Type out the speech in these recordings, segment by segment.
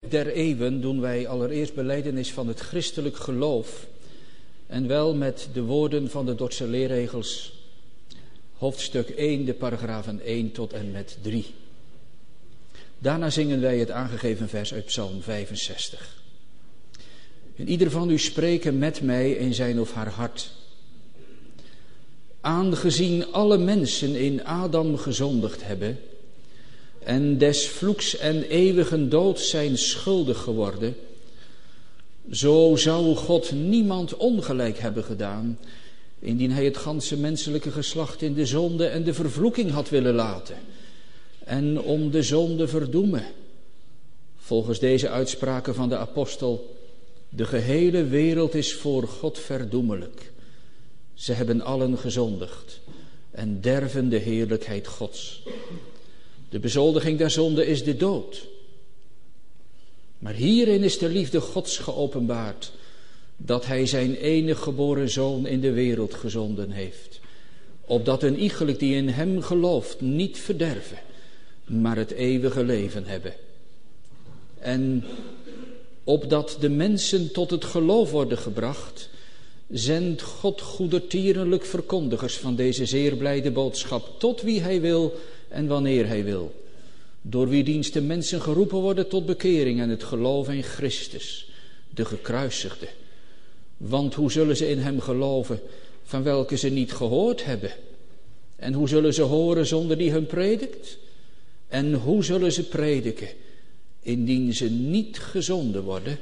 Der eeuwen doen wij allereerst belijdenis van het christelijk geloof. En wel met de woorden van de Dordtse leerregels, hoofdstuk 1, de paragrafen 1 tot en met 3. Daarna zingen wij het aangegeven vers uit Psalm 65. En ieder van u spreken met mij in zijn of haar hart. Aangezien alle mensen in Adam gezondigd hebben en des vloeks en eeuwigen dood zijn schuldig geworden, zo zou God niemand ongelijk hebben gedaan, indien hij het ganse menselijke geslacht in de zonde en de vervloeking had willen laten en om de zonde verdoemen. Volgens deze uitspraken van de apostel, de gehele wereld is voor God verdoemelijk. Ze hebben allen gezondigd en derven de heerlijkheid Gods. De bezoldiging der zonde is de dood. Maar hierin is de liefde Gods geopenbaard, dat hij zijn enige geboren zoon in de wereld gezonden heeft, opdat een iegelijk die in hem gelooft niet verderven, maar het eeuwige leven hebben. En opdat de mensen tot het geloof worden gebracht, zendt God goedertierenlijk verkondigers van deze zeer blijde boodschap, tot wie hij wil en wanneer hij wil, door wie dienst de mensen geroepen worden tot bekering en het geloof in Christus, de gekruisigde. Want hoe zullen ze in hem geloven, van welke ze niet gehoord hebben? En hoe zullen ze horen zonder die hun predikt? En hoe zullen ze prediken, indien ze niet gezonden worden?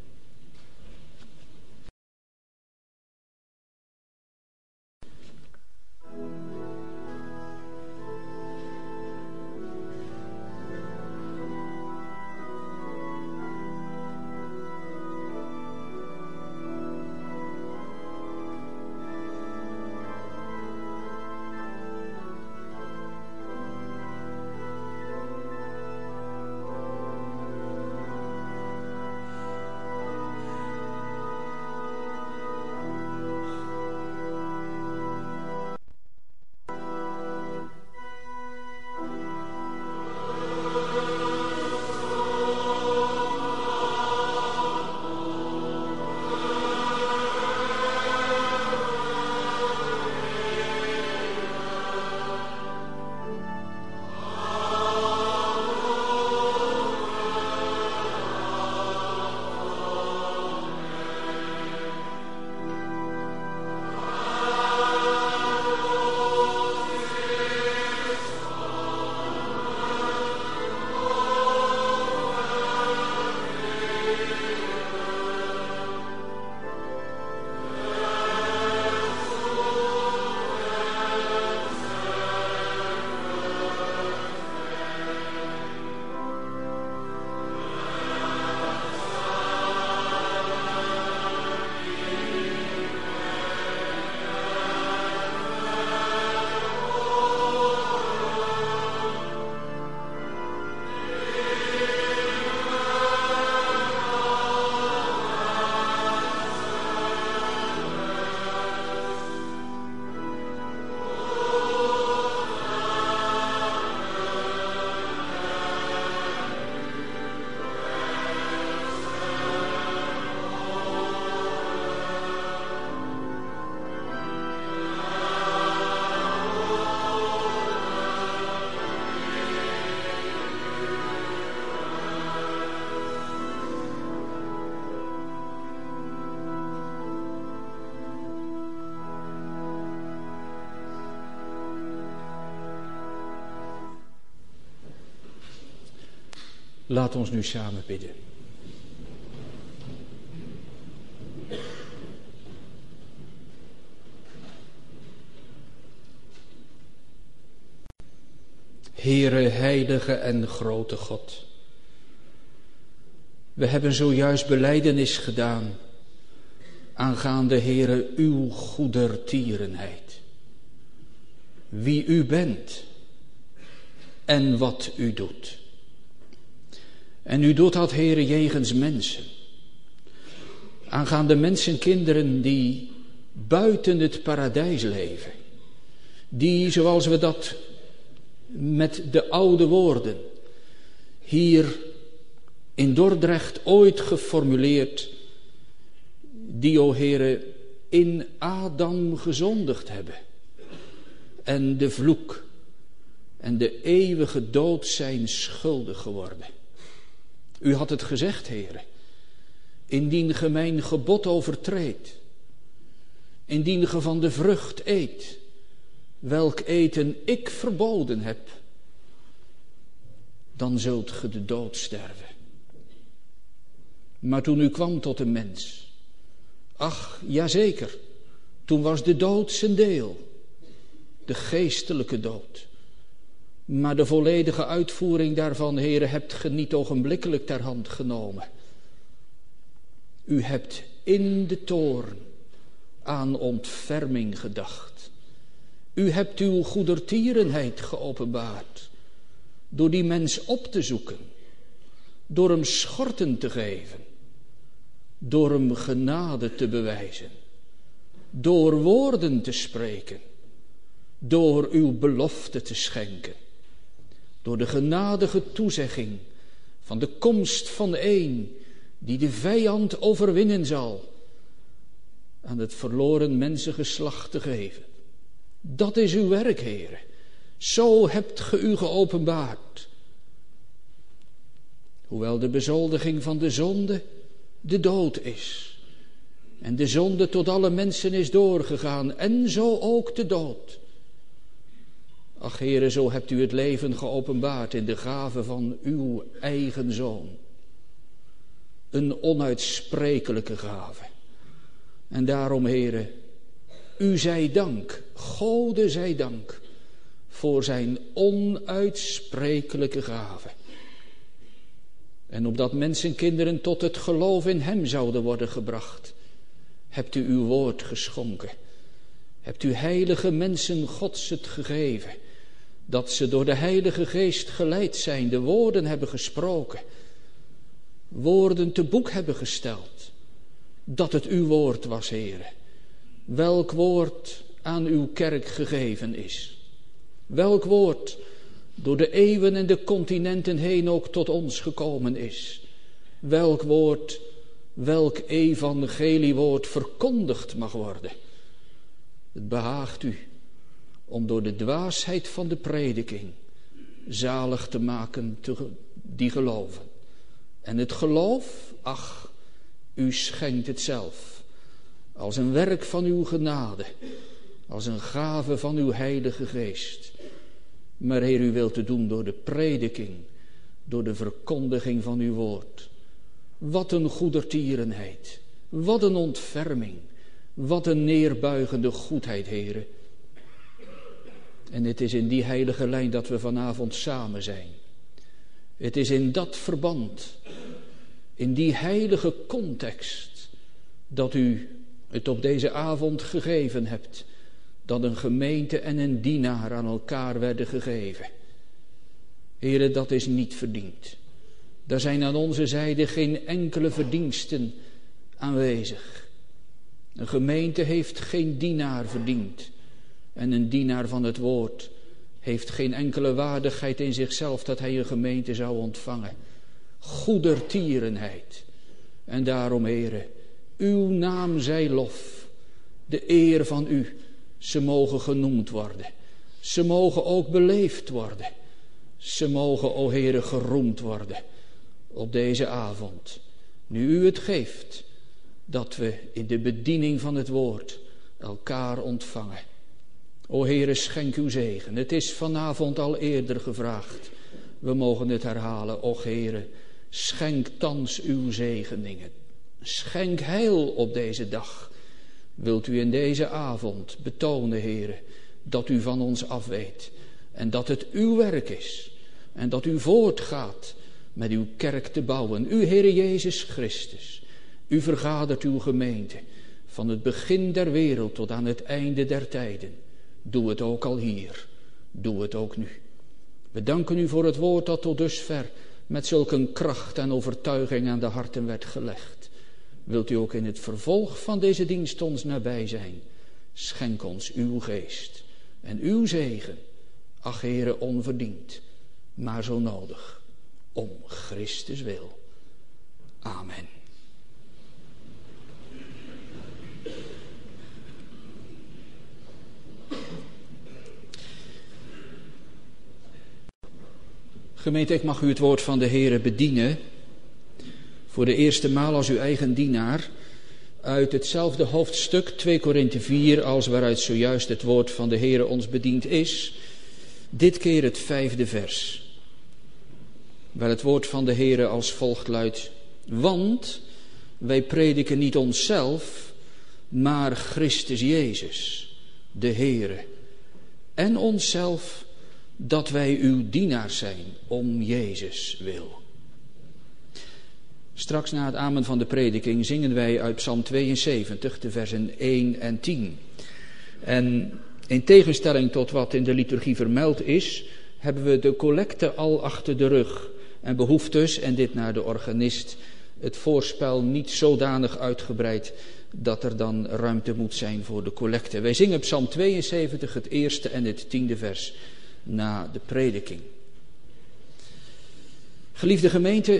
Laat ons nu samen bidden. Heere, heilige en grote God, we hebben zojuist belijdenis gedaan aangaande, Heere, uw goedertierenheid. Wie u bent en wat u doet. En u doet dat, Heere, jegens mensen. Aangaande mensenkinderen die buiten het paradijs leven. Die, zoals we dat met de oude woorden hier in Dordrecht ooit geformuleerd, die, o Heere, in Adam gezondigd hebben en de vloek en de eeuwige dood zijn schuldig geworden. U had het gezegd, Heere, indien ge mijn gebod overtreedt, indien ge van de vrucht eet, welk eten ik verboden heb, dan zult ge de dood sterven. Maar toen u kwam tot een mens, ach, jazeker, toen was de dood zijn deel, de geestelijke dood. Maar de volledige uitvoering daarvan, Heere, hebt ge niet ogenblikkelijk ter hand genomen. U hebt in de toorn aan ontferming gedacht. U hebt uw goedertierenheid geopenbaard, door die mens op te zoeken, door hem schorten te geven, door hem genade te bewijzen, door woorden te spreken, door uw belofte te schenken, door de genadige toezegging van de komst van een die de vijand overwinnen zal, aan het verloren mensengeslacht te geven. Dat is uw werk, Heere. Zo hebt ge u geopenbaard. Hoewel de bezoldiging van de zonde de dood is. En de zonde tot alle mensen is doorgegaan. En zo ook de dood. Ach, Heere, zo hebt u het leven geopenbaard in de gave van uw eigen Zoon. Een onuitsprekelijke gave. En daarom, Heere, u zij dank, Gode zij dank, voor zijn onuitsprekelijke gave. En opdat mensenkinderen tot het geloof in hem zouden worden gebracht, hebt u uw woord geschonken. Hebt u heilige mensen Gods het gegeven, dat ze door de Heilige Geest geleid zijn, de woorden hebben gesproken, woorden te boek hebben gesteld, dat het uw woord was, Heere. Welk woord aan uw kerk gegeven is. Welk woord door de eeuwen en de continenten heen ook tot ons gekomen is. Welk woord, welk evangeliewoord verkondigd mag worden. Het behaagt u om door de dwaasheid van de prediking zalig te maken die geloven. En het geloof, ach, u schenkt het zelf. Als een werk van uw genade, als een gave van uw Heilige Geest. Maar Heer, u wilt het doen door de prediking, door de verkondiging van uw woord. Wat een goedertierenheid, wat een ontferming, wat een neerbuigende goedheid, Heere. En het is in die heilige lijn dat we vanavond samen zijn. Het is in dat verband, in die heilige context, dat u het op deze avond gegeven hebt, dat een gemeente en een dienaar aan elkaar werden gegeven. Heere, dat is niet verdiend. Daar zijn aan onze zijde geen enkele verdiensten aanwezig. Een gemeente heeft geen dienaar verdiend. En een dienaar van het woord heeft geen enkele waardigheid in zichzelf dat hij een gemeente zou ontvangen. Goedertierenheid. En daarom, Heere, uw naam zij lof. De eer van u, ze mogen genoemd worden. Ze mogen ook beleefd worden. Ze mogen, o Heere, geroemd worden op deze avond. Nu u het geeft, dat we in de bediening van het woord elkaar ontvangen. O Heere, schenk uw zegen. Het is vanavond al eerder gevraagd. We mogen het herhalen. O Heere, schenk thans uw zegeningen. Schenk heil op deze dag. Wilt u in deze avond betonen, Heere, dat u van ons afweet. En dat het uw werk is. En dat u voortgaat met uw kerk te bouwen. U, Heere Jezus Christus. U vergadert uw gemeente. Van het begin der wereld tot aan het einde der tijden. Doe het ook al hier. Doe het ook nu. We danken u voor het woord dat tot dusver met zulke kracht en overtuiging aan de harten werd gelegd. Wilt u ook in het vervolg van deze dienst ons nabij zijn? Schenk ons uw geest en uw zegen. Ach, Heere, onverdiend, maar zo nodig. Om Christus wil. Gemeente, ik mag u het woord van de Heere bedienen. Voor de eerste maal als uw eigen dienaar. Uit hetzelfde hoofdstuk, 2 Korinthe 4, als waaruit zojuist het woord van de Heere ons bediend is. Dit keer het 5e vers. Waar het woord van de Heere als volgt luidt. Want wij prediken niet onszelf, maar Christus Jezus, de Heere. En onszelf, dat wij uw dienaars zijn, om Jezus wil. Straks na het amen van de prediking zingen wij uit Psalm 72, de versen 1 en 10. En in tegenstelling tot wat in de liturgie vermeld is, hebben we de collecte al achter de rug. En behoeft dus, en dit naar de organist, het voorspel niet zodanig uitgebreid dat er dan ruimte moet zijn voor de collecte. Wij zingen Psalm 72, het eerste en het 10e vers na de prediking. Geliefde gemeente,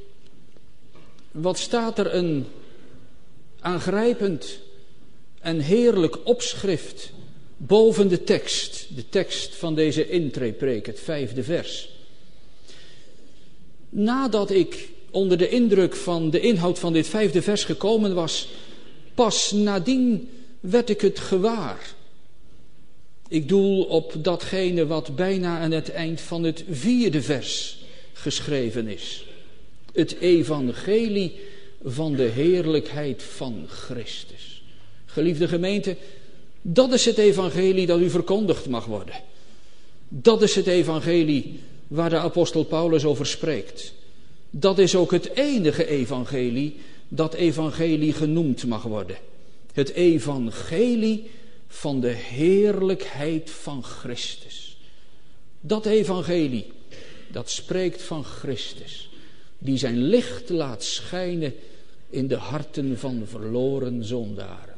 wat staat er een aangrijpend en heerlijk opschrift boven de tekst van deze intreepreek, het 5e vers. Nadat ik onder de indruk van de inhoud van dit 5e vers gekomen was, pas nadien werd ik het gewaar. Ik doel op datgene wat bijna aan het eind van het 4e vers geschreven is. Het evangelie van de heerlijkheid van Christus. Geliefde gemeente, dat is het evangelie dat u verkondigd mag worden. Dat is het evangelie waar de apostel Paulus over spreekt. Dat is ook het enige evangelie dat evangelie genoemd mag worden. Het evangelie van de heerlijkheid van Christus. Dat evangelie, dat spreekt van Christus, die zijn licht laat schijnen in de harten van verloren zondaren.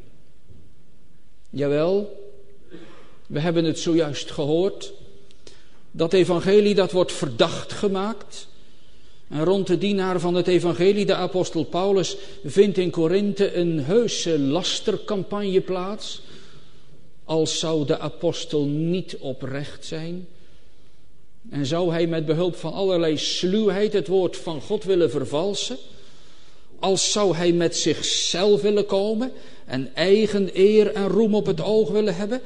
Jawel, we hebben het zojuist gehoord. Dat evangelie dat wordt verdacht gemaakt. En rond de dienaar van het evangelie, de apostel Paulus, vindt in Korinthe een heuse lastercampagne plaats. Als zou de apostel niet oprecht zijn. En zou hij met behulp van allerlei sluwheid het woord van God willen vervalsen. Als zou hij met zichzelf willen komen en eigen eer en roem op het oog willen hebben.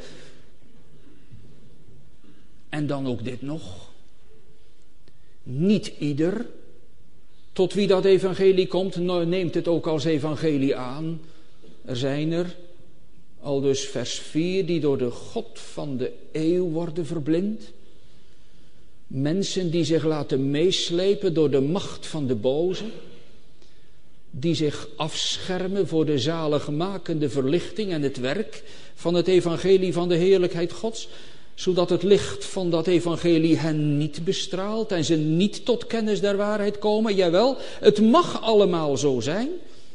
En dan ook dit nog. Niet ieder tot wie dat evangelie komt, neemt het ook als evangelie aan. Er zijn er, aldus vers 4, die door de God van de eeuw worden verblind. Mensen die zich laten meeslepen door de macht van de boze. Die zich afschermen voor de zaligmakende verlichting en het werk van het evangelie van de heerlijkheid Gods. Zodat het licht van dat evangelie hen niet bestraalt en ze niet tot kennis der waarheid komen. Jawel, het mag allemaal zo zijn.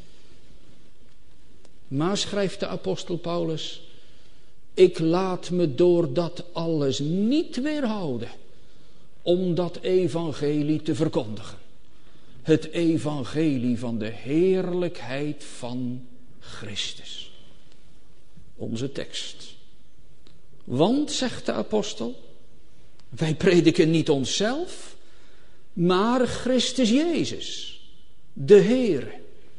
Maar, schrijft de apostel Paulus, ik laat me door dat alles niet weerhouden om dat evangelie te verkondigen. Het evangelie van de heerlijkheid van Christus. Onze tekst. Want, zegt de apostel, wij prediken niet onszelf, maar Christus Jezus, de Heere.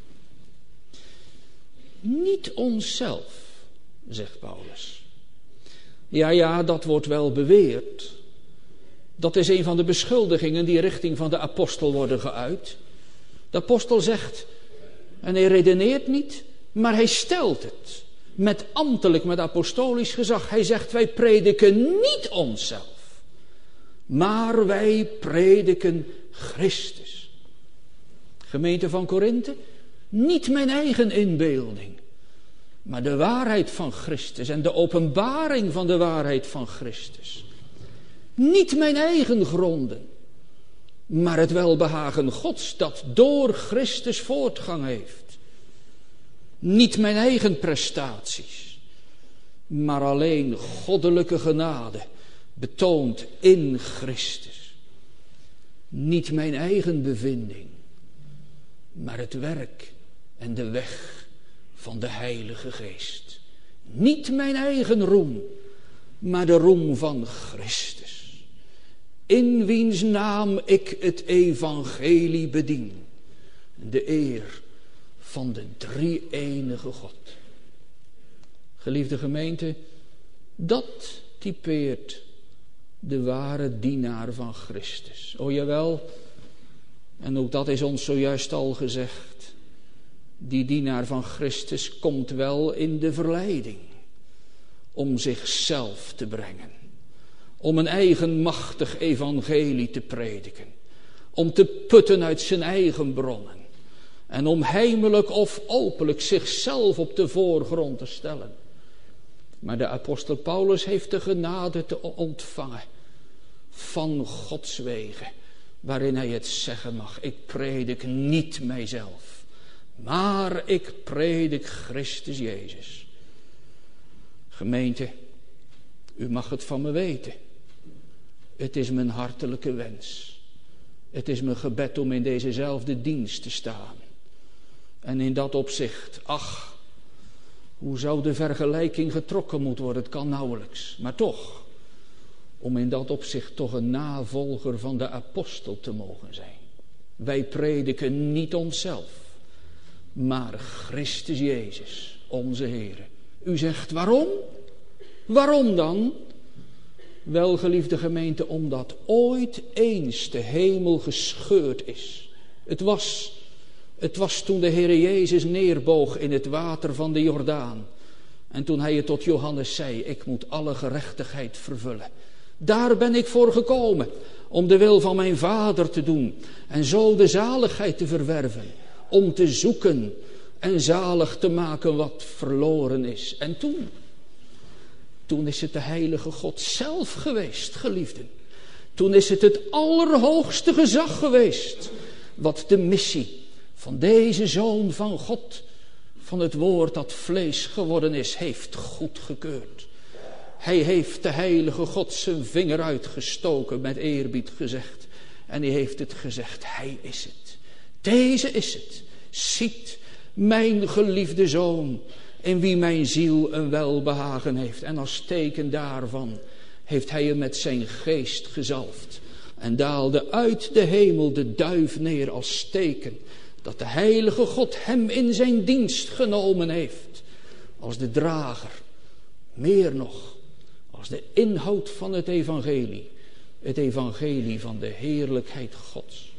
Niet onszelf, zegt Paulus. Ja, dat wordt wel beweerd. Dat is een van de beschuldigingen die richting van de apostel worden geuit. De apostel zegt, en hij redeneert niet, maar hij stelt het. Met ambtelijk, met apostolisch gezag. Hij zegt, wij prediken niet onszelf. Maar wij prediken Christus. Gemeente van Korinthe, niet mijn eigen inbeelding. Maar de waarheid van Christus en de openbaring van de waarheid van Christus. Niet mijn eigen gronden. Maar het welbehagen Gods dat door Christus voortgang heeft. Niet mijn eigen prestaties, maar alleen goddelijke genade, betoond in Christus. Niet mijn eigen bevinding, maar het werk en de weg van de Heilige Geest. Niet mijn eigen roem, maar de roem van Christus. in wiens naam ik het evangelie bedien. De eer van de drie-enige God. Geliefde gemeente, dat typeert de ware dienaar van Christus. O jawel, en ook dat is ons zojuist al gezegd. Die dienaar van Christus komt wel in de verleiding om zichzelf te brengen. Om een eigen machtig evangelie te prediken. Om te putten uit zijn eigen bronnen. En om heimelijk of openlijk zichzelf op de voorgrond te stellen. Maar de apostel Paulus heeft de genade te ontvangen van Gods wegen, waarin hij het zeggen mag: ik predik niet mijzelf, maar ik predik Christus Jezus. Gemeente, u mag het van me weten. Het is mijn hartelijke wens. Het is mijn gebed om in dezezelfde dienst te staan. En in dat opzicht, ach, hoe zou de vergelijking getrokken moeten worden? Het kan nauwelijks. Maar toch, om in dat opzicht toch een navolger van de apostel te mogen zijn. Wij prediken niet onszelf, maar Christus Jezus, onze Heer. U zegt waarom? Waarom dan? Wel, geliefde gemeente, omdat ooit eens de hemel gescheurd is. Het was toen de Heer Jezus neerboog in het water van de Jordaan. En toen hij het tot Johannes zei: ik moet alle gerechtigheid vervullen. Daar ben ik voor gekomen, om de wil van mijn Vader te doen. En zo de zaligheid te verwerven. Om te zoeken en zalig te maken wat verloren is. En toen is het de heilige God zelf geweest, geliefden. Toen is het allerhoogste gezag geweest, wat de missie van deze Zoon van God, van het woord dat vlees geworden is, heeft goedgekeurd. Hij heeft de heilige God zijn vinger uitgestoken, met eerbied gezegd. En hij heeft het gezegd: hij is het. Deze is het. Ziet, mijn geliefde Zoon, in wie mijn ziel een welbehagen heeft. En als teken daarvan heeft hij hem met zijn geest gezalfd. En daalde uit de hemel de duif neer als teken dat de heilige God hem in zijn dienst genomen heeft. Als de drager, meer nog, als de inhoud van het evangelie. Het evangelie van de heerlijkheid Gods.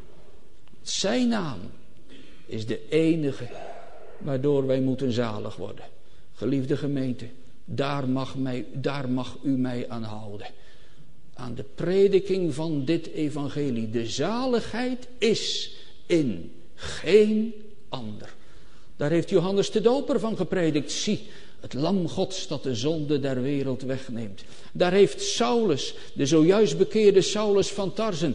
Zijn naam is de enige waardoor wij moeten zalig worden. Geliefde gemeente, daar mag u mij aan houden. Aan de prediking van dit evangelie. De zaligheid is in geen ander. Daar heeft Johannes de Doper van gepredikt. Zie, het lam Gods dat de zonde der wereld wegneemt. Daar heeft Saulus, de zojuist bekeerde Saulus van Tarsen,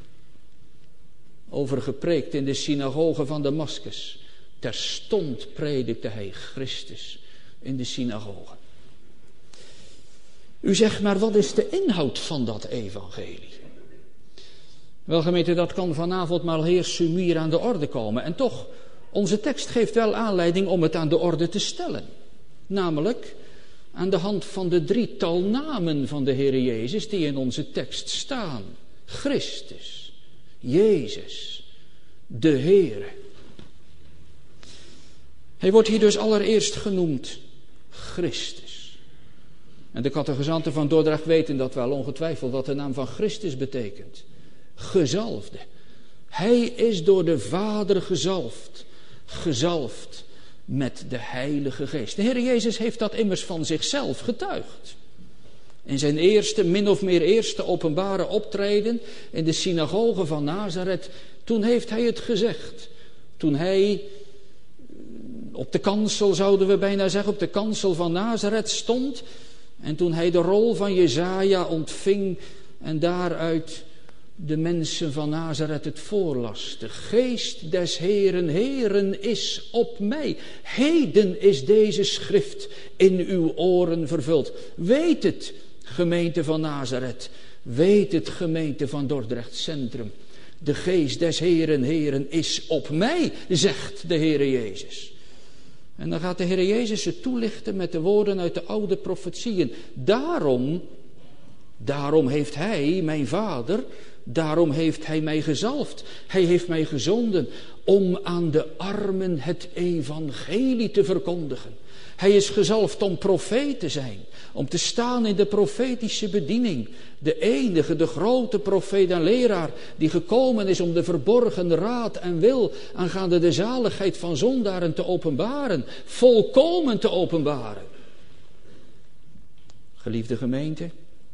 over gepreekt in de synagoge van Damaskus. Terstond predikte hij Christus in de synagoge. U zegt, maar wat is de inhoud van dat evangelie? Wel gemeente, dat kan vanavond maar heel sumier aan de orde komen. En toch, onze tekst geeft wel aanleiding om het aan de orde te stellen. Namelijk aan de hand van de drietal namen van de Heer Jezus die in onze tekst staan. Christus, Jezus, de Heere. Hij wordt hier dus allereerst genoemd Christus. En de catechizanten van Dordrecht weten dat wel ongetwijfeld wat de naam van Christus betekent. Gezalfde. Hij is door de Vader gezalfd. Gezalfd met de Heilige Geest. De Heer Jezus heeft dat immers van zichzelf getuigd. In zijn eerste, min of meer eerste openbare optreden in de synagoge van Nazareth. Toen heeft hij het gezegd. Toen hij op de kansel, zouden we bijna zeggen, op de kansel van Nazareth stond. En toen hij de rol van Jesaja ontving en daaruit de mensen van Nazareth het voorlas. De geest des Heeren, Heeren is op mij. Heden is deze schrift in uw oren vervuld. Weet het, gemeente van Nazareth. Weet het, gemeente van Dordrecht Centrum. De geest des Heeren, Heeren is op mij, zegt de Heere Jezus. En dan gaat de Heer Jezus het toelichten met de woorden uit de oude profetieën. Daarom heeft hij, mijn Vader, daarom heeft hij mij gezalfd. Hij heeft mij gezonden om aan de armen het evangelie te verkondigen. Hij is gezalfd om profeet te zijn, om te staan in de profetische bediening. De enige, de grote profeet en leraar die gekomen is om de verborgen raad en wil aangaande de zaligheid van zondaren te openbaren, volkomen te openbaren. Geliefde gemeente,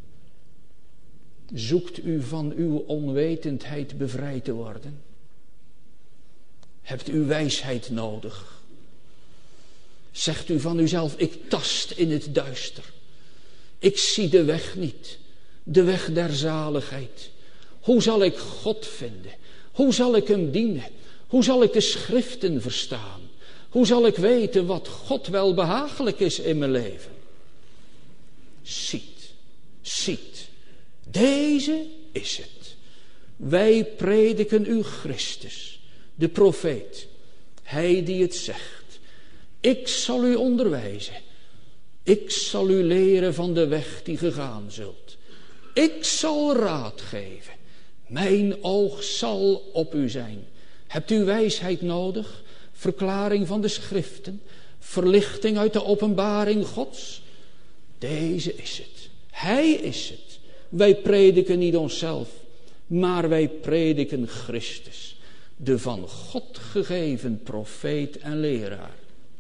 zoekt u van uw onwetendheid bevrijd te worden? Hebt u wijsheid nodig? Zegt u van uzelf, ik tast in het duister. Ik zie de weg niet, de weg der zaligheid. Hoe zal ik God vinden? Hoe zal ik hem dienen? Hoe zal ik de schriften verstaan? Hoe zal ik weten wat God wel behagelijk is in mijn leven? Ziet. Deze is het. Wij prediken u Christus, de profeet. Hij die het zegt. Ik zal u onderwijzen. Ik zal u leren van de weg die gegaan zult. Ik zal raad geven. Mijn oog zal op u zijn. Hebt u wijsheid nodig? Verklaring van de schriften? Verlichting uit de openbaring Gods? Deze is het. Hij is het. Wij prediken niet onszelf, maar wij prediken Christus, de van God gegeven profeet en leraar.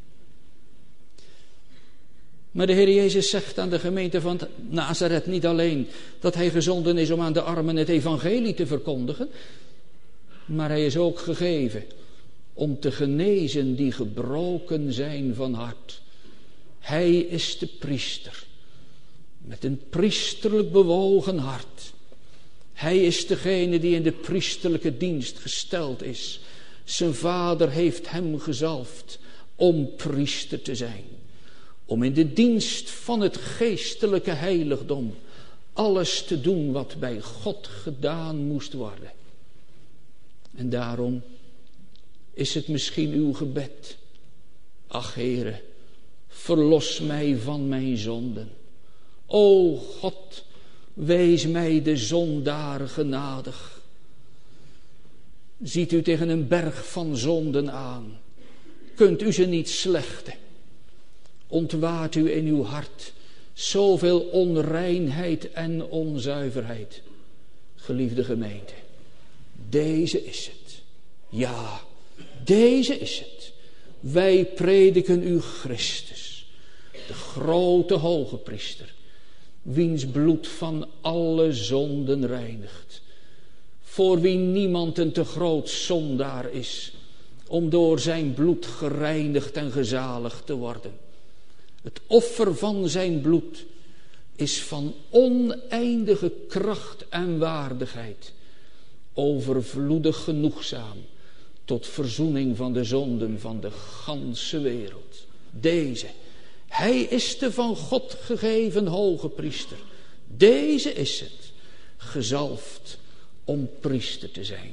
Maar de Heer Jezus zegt aan de gemeente van Nazareth niet alleen dat hij gezonden is om aan de armen het evangelie te verkondigen, maar hij is ook gegeven om te genezen die gebroken zijn van hart. Hij is de priester met een priesterlijk bewogen hart. Hij is degene die in de priesterlijke dienst gesteld is. Zijn Vader heeft hem gezalfd om priester te zijn. Om in de dienst van het geestelijke heiligdom alles te doen wat bij God gedaan moest worden. En daarom is het misschien uw gebed. Ach Heere, verlos mij van mijn zonden. O God, wees mij de zondaar genadig. Ziet u tegen een berg van zonden aan. Kunt u ze niet slechten? Ontwaart u in uw hart zoveel onreinheid en onzuiverheid. Geliefde gemeente, deze is het. Ja, deze is het. Wij prediken u Christus, de grote hoge priester, wiens bloed van alle zonden reinigt. Voor wie niemand een te groot zondaar is, om door zijn bloed gereinigd en gezaligd te worden. Het offer van zijn bloed is van oneindige kracht en waardigheid, overvloedig genoegzaam tot verzoening van de zonden van de ganse wereld. Deze, hij is de van God gegeven hoge priester. Deze is het, gezalfd om priester te zijn.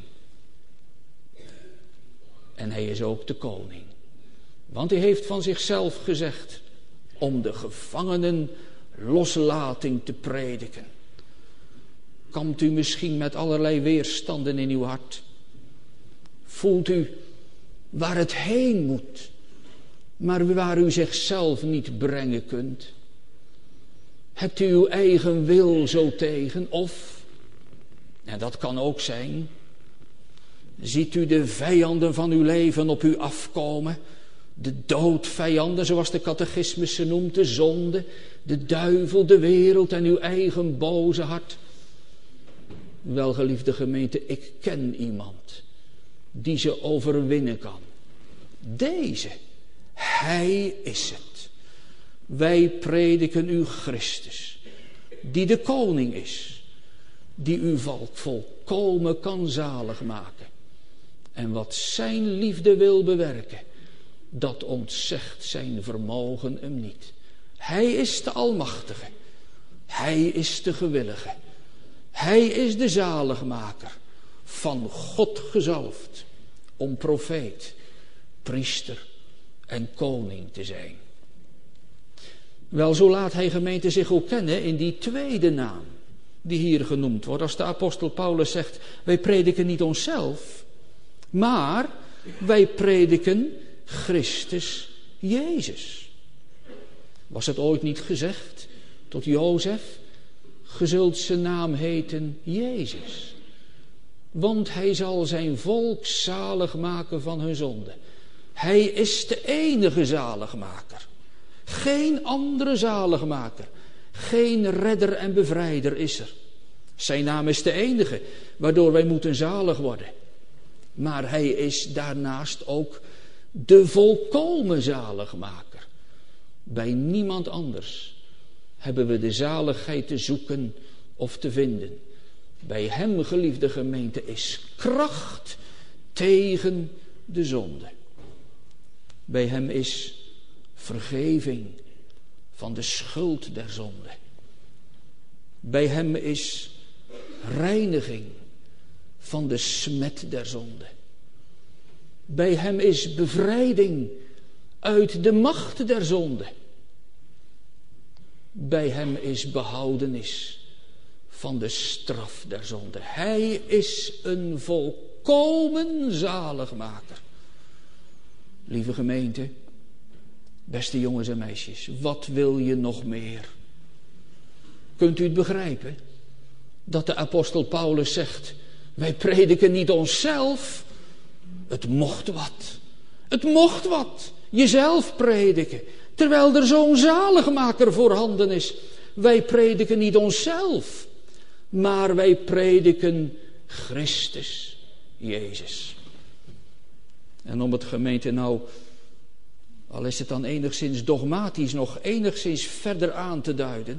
En hij is ook de koning. Want hij heeft van zichzelf gezegd om de gevangenen loslating te prediken. Kampt u misschien met allerlei weerstanden in uw hart? Voelt u waar het heen moet, maar waar u zichzelf niet brengen kunt? Hebt u uw eigen wil zo tegen? Of, en dat kan ook zijn, ziet u de vijanden van uw leven op u afkomen? De doodvijanden, zoals de catechismus ze noemt, de zonde, de duivel, de wereld en uw eigen boze hart. Welgeliefde gemeente, ik ken iemand die ze overwinnen kan. Deze, hij is het. Wij prediken u Christus, die de koning is, die uw volk volkomen kan zalig maken. En wat zijn liefde wil bewerken, dat ontzegt zijn vermogen hem niet. Hij is de Almachtige. Hij is de Gewillige. Hij is de zaligmaker, van God gezalfd, om profeet, priester en koning te zijn. Wel, zo laat hij gemeente zich ook kennen in die tweede naam. die hier genoemd wordt. Als de apostel Paulus zegt, wij prediken niet onszelf, maar wij prediken Christus Jezus. Was het ooit niet gezegd tot Jozef, ge zult zijn naam heten Jezus, want hij zal zijn volk zalig maken van hun zonde. Hij is de enige zaligmaker. Geen andere zaligmaker. Geen redder en bevrijder is er. Zijn naam is de enige waardoor wij moeten zalig worden. Maar hij is daarnaast ook de volkomen zaligmaker. Bij niemand anders hebben we de zaligheid te zoeken of te vinden. Bij hem, geliefde gemeente, is kracht tegen de zonde. Bij hem is vergeving van de schuld der zonde. Bij hem is reiniging van de smet der zonde. Bij hem is bevrijding uit de macht der zonde. Bij hem is behoudenis van de straf der zonde. Hij is een volkomen zaligmaker. Lieve gemeente, beste jongens en meisjes, wat wil je nog meer? Kunt u het begrijpen? Dat de apostel Paulus zegt, wij prediken niet onszelf. Het mocht wat. Het mocht wat. Jezelf prediken. Terwijl er zo'n zaligmaker voorhanden is. Wij prediken niet onszelf. Maar wij prediken Christus Jezus. En om het gemeente nou, al is het dan enigszins dogmatisch, nog enigszins verder aan te duiden.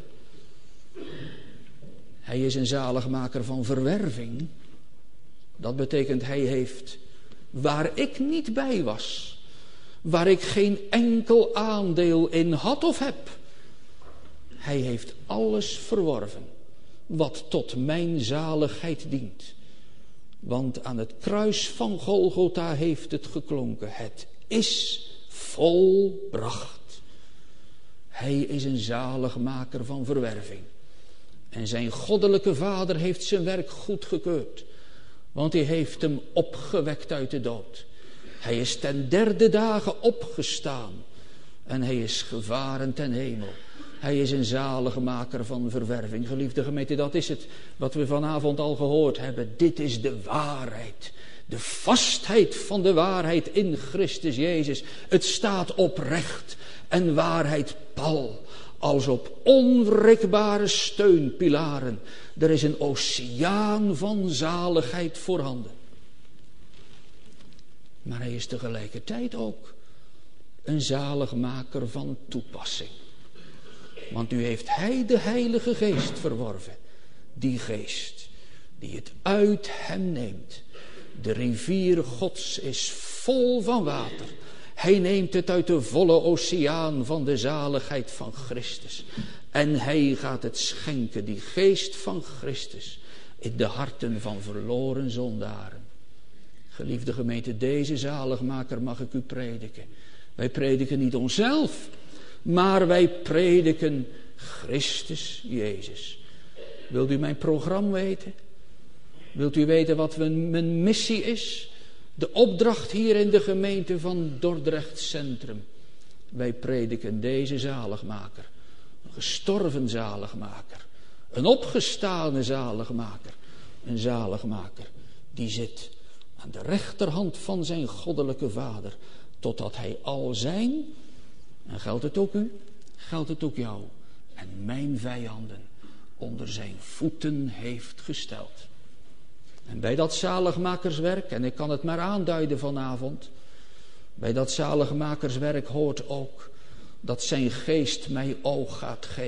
Hij is een zaligmaker van verwerving. Dat betekent hij heeft, waar ik niet bij was, waar ik geen enkel aandeel in had of heb, hij heeft alles verworven wat tot mijn zaligheid dient. Want aan het kruis van Golgotha heeft het geklonken. Het is volbracht. Hij is een zaligmaker van verwerving. En zijn goddelijke Vader heeft zijn werk goedgekeurd. Want hij heeft hem opgewekt uit de dood. Hij is ten derde dagen opgestaan. En hij is gevaren ten hemel. Hij is een zaligmaker van verwerving. Geliefde gemeente, dat is het wat we vanavond al gehoord hebben. Dit is de waarheid. De vastheid van de waarheid in Christus Jezus. Het staat oprecht en waarheid pal. Als op onwrikbare steunpilaren. Er is een oceaan van zaligheid voorhanden. Maar hij is tegelijkertijd ook een zaligmaker van toepassing. Want nu heeft hij de Heilige Geest verworven. Die geest die het uit hem neemt. De rivier Gods is vol van water. Hij neemt het uit de volle oceaan van de zaligheid van Christus. En hij gaat het schenken, die geest van Christus, in de harten van verloren zondaren. Geliefde gemeente, deze zaligmaker mag ik u prediken. Wij prediken niet onszelf, maar wij prediken Christus Jezus. Wilt u mijn programma weten? Wilt u weten wat mijn missie is? De opdracht hier in de gemeente van Dordrecht Centrum. Wij prediken deze zaligmaker. Een gestorven zaligmaker. Een opgestane zaligmaker. Een zaligmaker die zit aan de rechterhand van zijn goddelijke Vader. Totdat hij al zijn, en geldt het ook u, geldt het ook jou, en mijn vijanden onder zijn voeten heeft gesteld. En bij dat zaligmakerswerk, en ik kan het maar aanduiden vanavond, bij dat zaligmakerswerk hoort ook dat zijn geest mij oog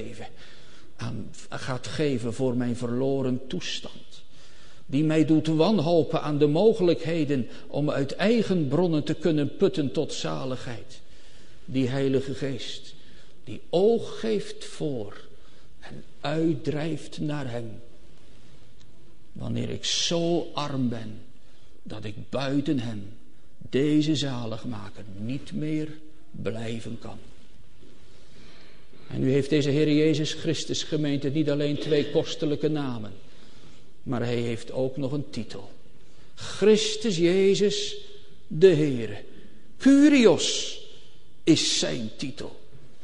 gaat geven voor mijn verloren toestand. Die mij doet wanhopen aan de mogelijkheden om uit eigen bronnen te kunnen putten tot zaligheid. Die Heilige Geest, die oog geeft voor en uitdrijft naar hem. Wanneer ik zo arm ben, dat ik buiten hem, deze zaligmaker, niet meer blijven kan. En nu heeft deze Heer Jezus Christus gemeente niet alleen 2 kostelijke namen. Maar hij heeft ook nog een titel. Christus Jezus de Heere. Kyrios is zijn titel.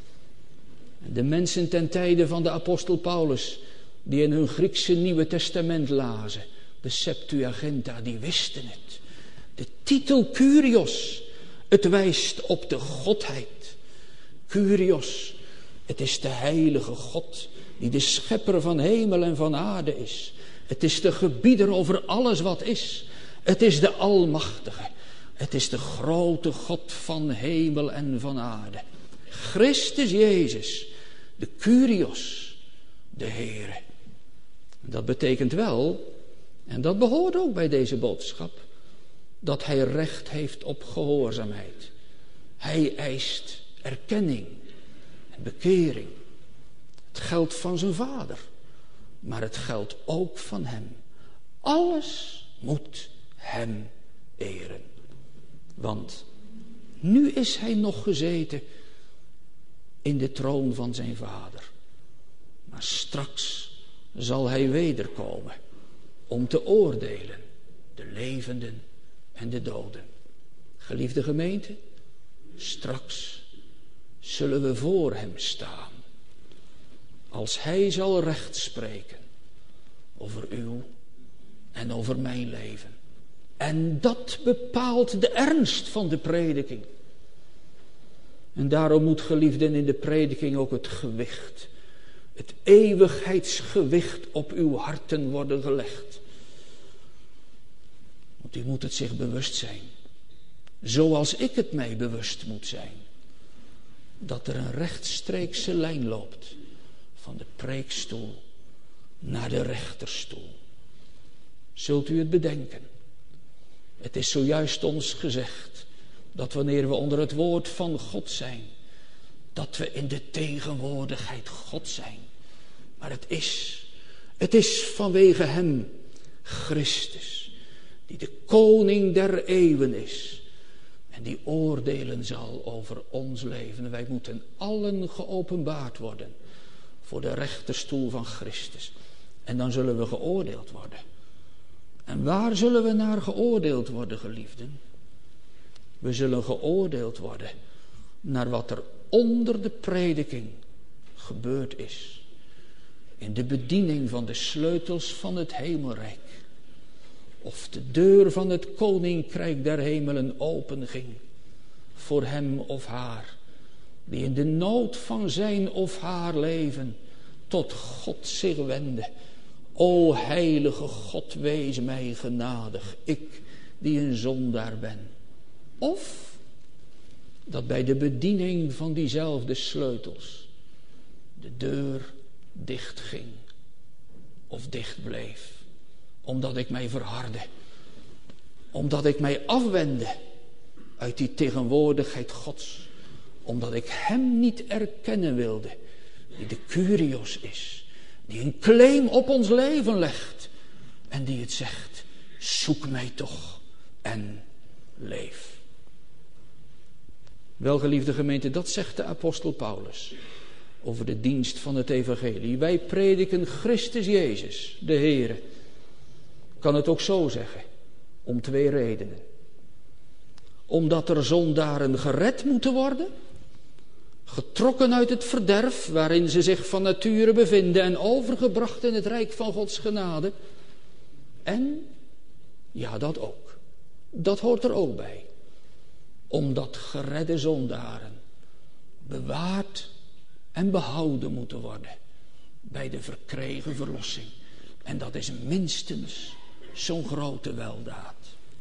De mensen ten tijde van de apostel Paulus, die in hun Griekse Nieuwe Testament lazen, de Septuaginta, die wisten het. De titel Kyrios, het wijst op de Godheid. Kyrios, het is de heilige God, die de schepper van hemel en van aarde is. Het is de gebieder over alles wat is. Het is de Almachtige. Het is de grote God van hemel en van aarde. Christus Jezus, de Kyrios, de Heere. Dat betekent wel, en dat behoort ook bij deze boodschap, dat hij recht heeft op gehoorzaamheid. Hij eist erkenning en bekering. Het geldt van zijn vader, maar het geldt ook van hem. Alles moet hem eren. Want nu is hij nog gezeten in de troon van zijn vader. Maar straks zal hij wederkomen om te oordelen, de levenden en de doden. Geliefde gemeente, straks zullen we voor hem staan. Als hij zal recht spreken over uw en over mijn leven. En dat bepaalt de ernst van de prediking. En daarom moet, geliefden, in de prediking ook het gewicht, het eeuwigheidsgewicht op uw harten worden gelegd. Want u moet het zich bewust zijn, zoals ik het mij bewust moet zijn, dat er een rechtstreekse lijn loopt van de preekstoel naar de rechterstoel. Zult u het bedenken? Het is zojuist ons gezegd dat wanneer we onder het woord van God zijn, dat we in de tegenwoordigheid God zijn. Maar het is vanwege hem, Christus, die de koning der eeuwen is en die oordelen zal over ons leven. Wij moeten allen geopenbaard worden voor de rechterstoel van Christus. En dan zullen we geoordeeld worden. En waar zullen we naar geoordeeld worden, geliefden? We zullen geoordeeld worden naar wat er onder de prediking gebeurd is. In de bediening van de sleutels van het hemelrijk. Of de deur van het koninkrijk der hemelen openging voor hem of haar, die in de nood van zijn of haar leven tot God zich wendde. O heilige God, wees mij genadig, ik die een zondaar ben. Of dat bij de bediening van diezelfde sleutels de deur dicht ging of dicht bleef, omdat ik mij verhardde, omdat ik mij afwendde uit die tegenwoordigheid Gods, omdat ik hem niet erkennen wilde, die de Kyrios is, die een claim op ons leven legt en die het zegt: zoek mij toch en leef. Welgeliefde gemeente, dat zegt de apostel Paulus over de dienst van het evangelie. Wij prediken Christus Jezus, de Heere. Kan het ook zo zeggen, om 2 redenen. Omdat er zondaren gered moeten worden, getrokken uit het verderf waarin ze zich van nature bevinden en overgebracht in het rijk van Gods genade. En, ja, dat ook. Dat hoort er ook bij. Omdat geredde zondaren bewaard en behouden moeten worden bij de verkregen verlossing. En dat is minstens zo'n grote weldaad.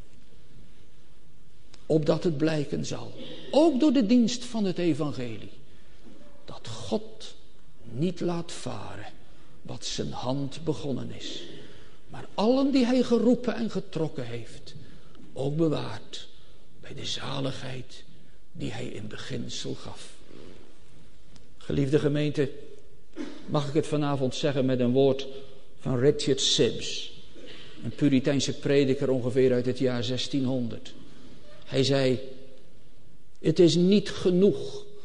Opdat het blijken zal, ook door de dienst van het evangelie, dat God niet laat varen wat zijn hand begonnen is, maar allen die hij geroepen en getrokken heeft, ook bewaart bij de zaligheid die hij in beginsel gaf. Geliefde gemeente, mag ik het vanavond zeggen met een woord van Richard Sibbes, een Puriteinse prediker ongeveer uit het jaar 1600. Hij zei: het is niet genoeg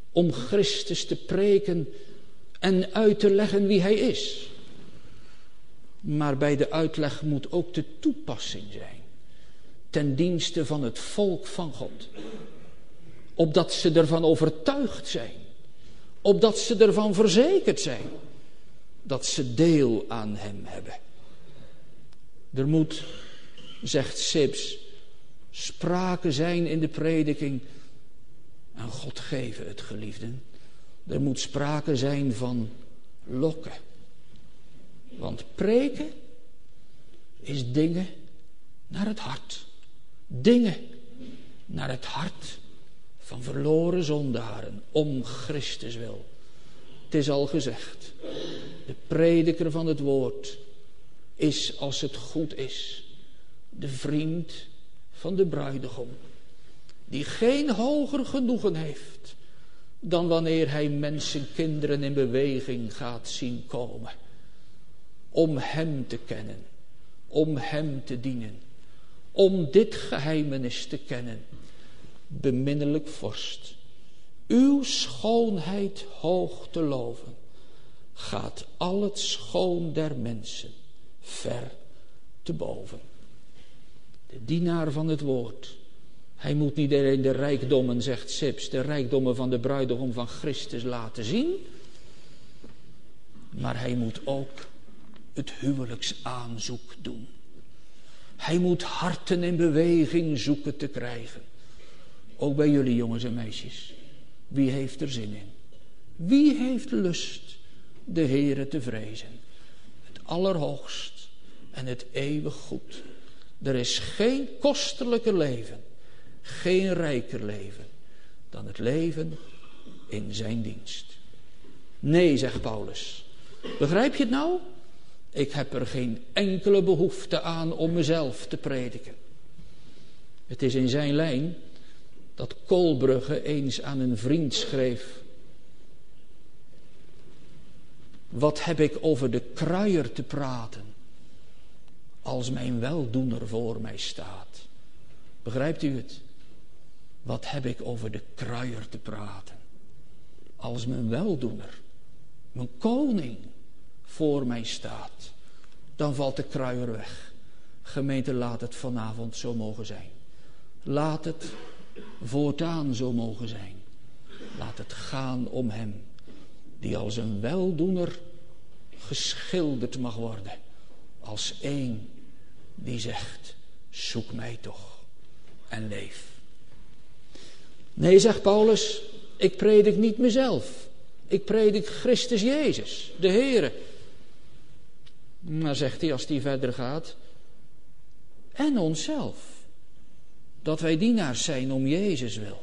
om Christus te preken en uit te leggen wie hij is. Maar bij de uitleg moet ook de toepassing zijn. Ten dienste van het volk van God. Opdat ze ervan overtuigd zijn. Opdat ze ervan verzekerd zijn. Dat ze deel aan hem hebben. Er moet, zegt Sibbes, sprake zijn in de prediking. En God geven het, geliefden. Er moet sprake zijn van lokken. Want preken is dingen naar het hart. Dingen naar het hart van verloren zondaren om Christus wil. Het is al gezegd. De prediker van het woord is, als het goed is, de vriend van de bruidegom. Die geen hoger genoegen heeft dan wanneer hij mensenkinderen in beweging gaat zien komen. Om hem te kennen, om hem te dienen, om dit geheimenis te kennen. Beminnelijk vorst, uw schoonheid hoog te loven, gaat al het schoon der mensen ver te boven. De dienaar van het woord, hij moet niet alleen de rijkdommen, zegt Sibbes, de rijkdommen van de bruidegom van Christus laten zien, maar hij moet ook het huwelijksaanzoek doen. Hij moet harten in beweging zoeken te krijgen. Ook bij jullie jongens en meisjes. Wie heeft er zin in? Wie heeft lust de Heere te vrezen? Het allerhoogst en het eeuwig goed. Er is geen kostelijker leven, geen rijker leven dan het leven in zijn dienst. Nee, zegt Paulus. Begrijp je het nou? Ik heb er geen enkele behoefte aan om mezelf te prediken. Het is in zijn lijn dat Koolbrugge eens aan een vriend schreef: wat heb ik over de kruier te praten als mijn weldoener voor mij staat? Begrijpt u het? Wat heb ik over de kruier te praten als mijn weldoener, mijn koning, voor mij staat? Dan valt de kruier weg. Gemeente, laat het vanavond zo mogen zijn. Laat het voortaan zo mogen zijn. Laat het gaan om hem, die als een weldoener geschilderd mag worden. Als één die zegt: zoek mij toch en leef. Nee, zegt Paulus, ik predik niet mezelf. Ik predik Christus Jezus, de Heere. Maar zegt hij, als hij verder gaat, en onszelf. Dat wij dienaars zijn om Jezus wil.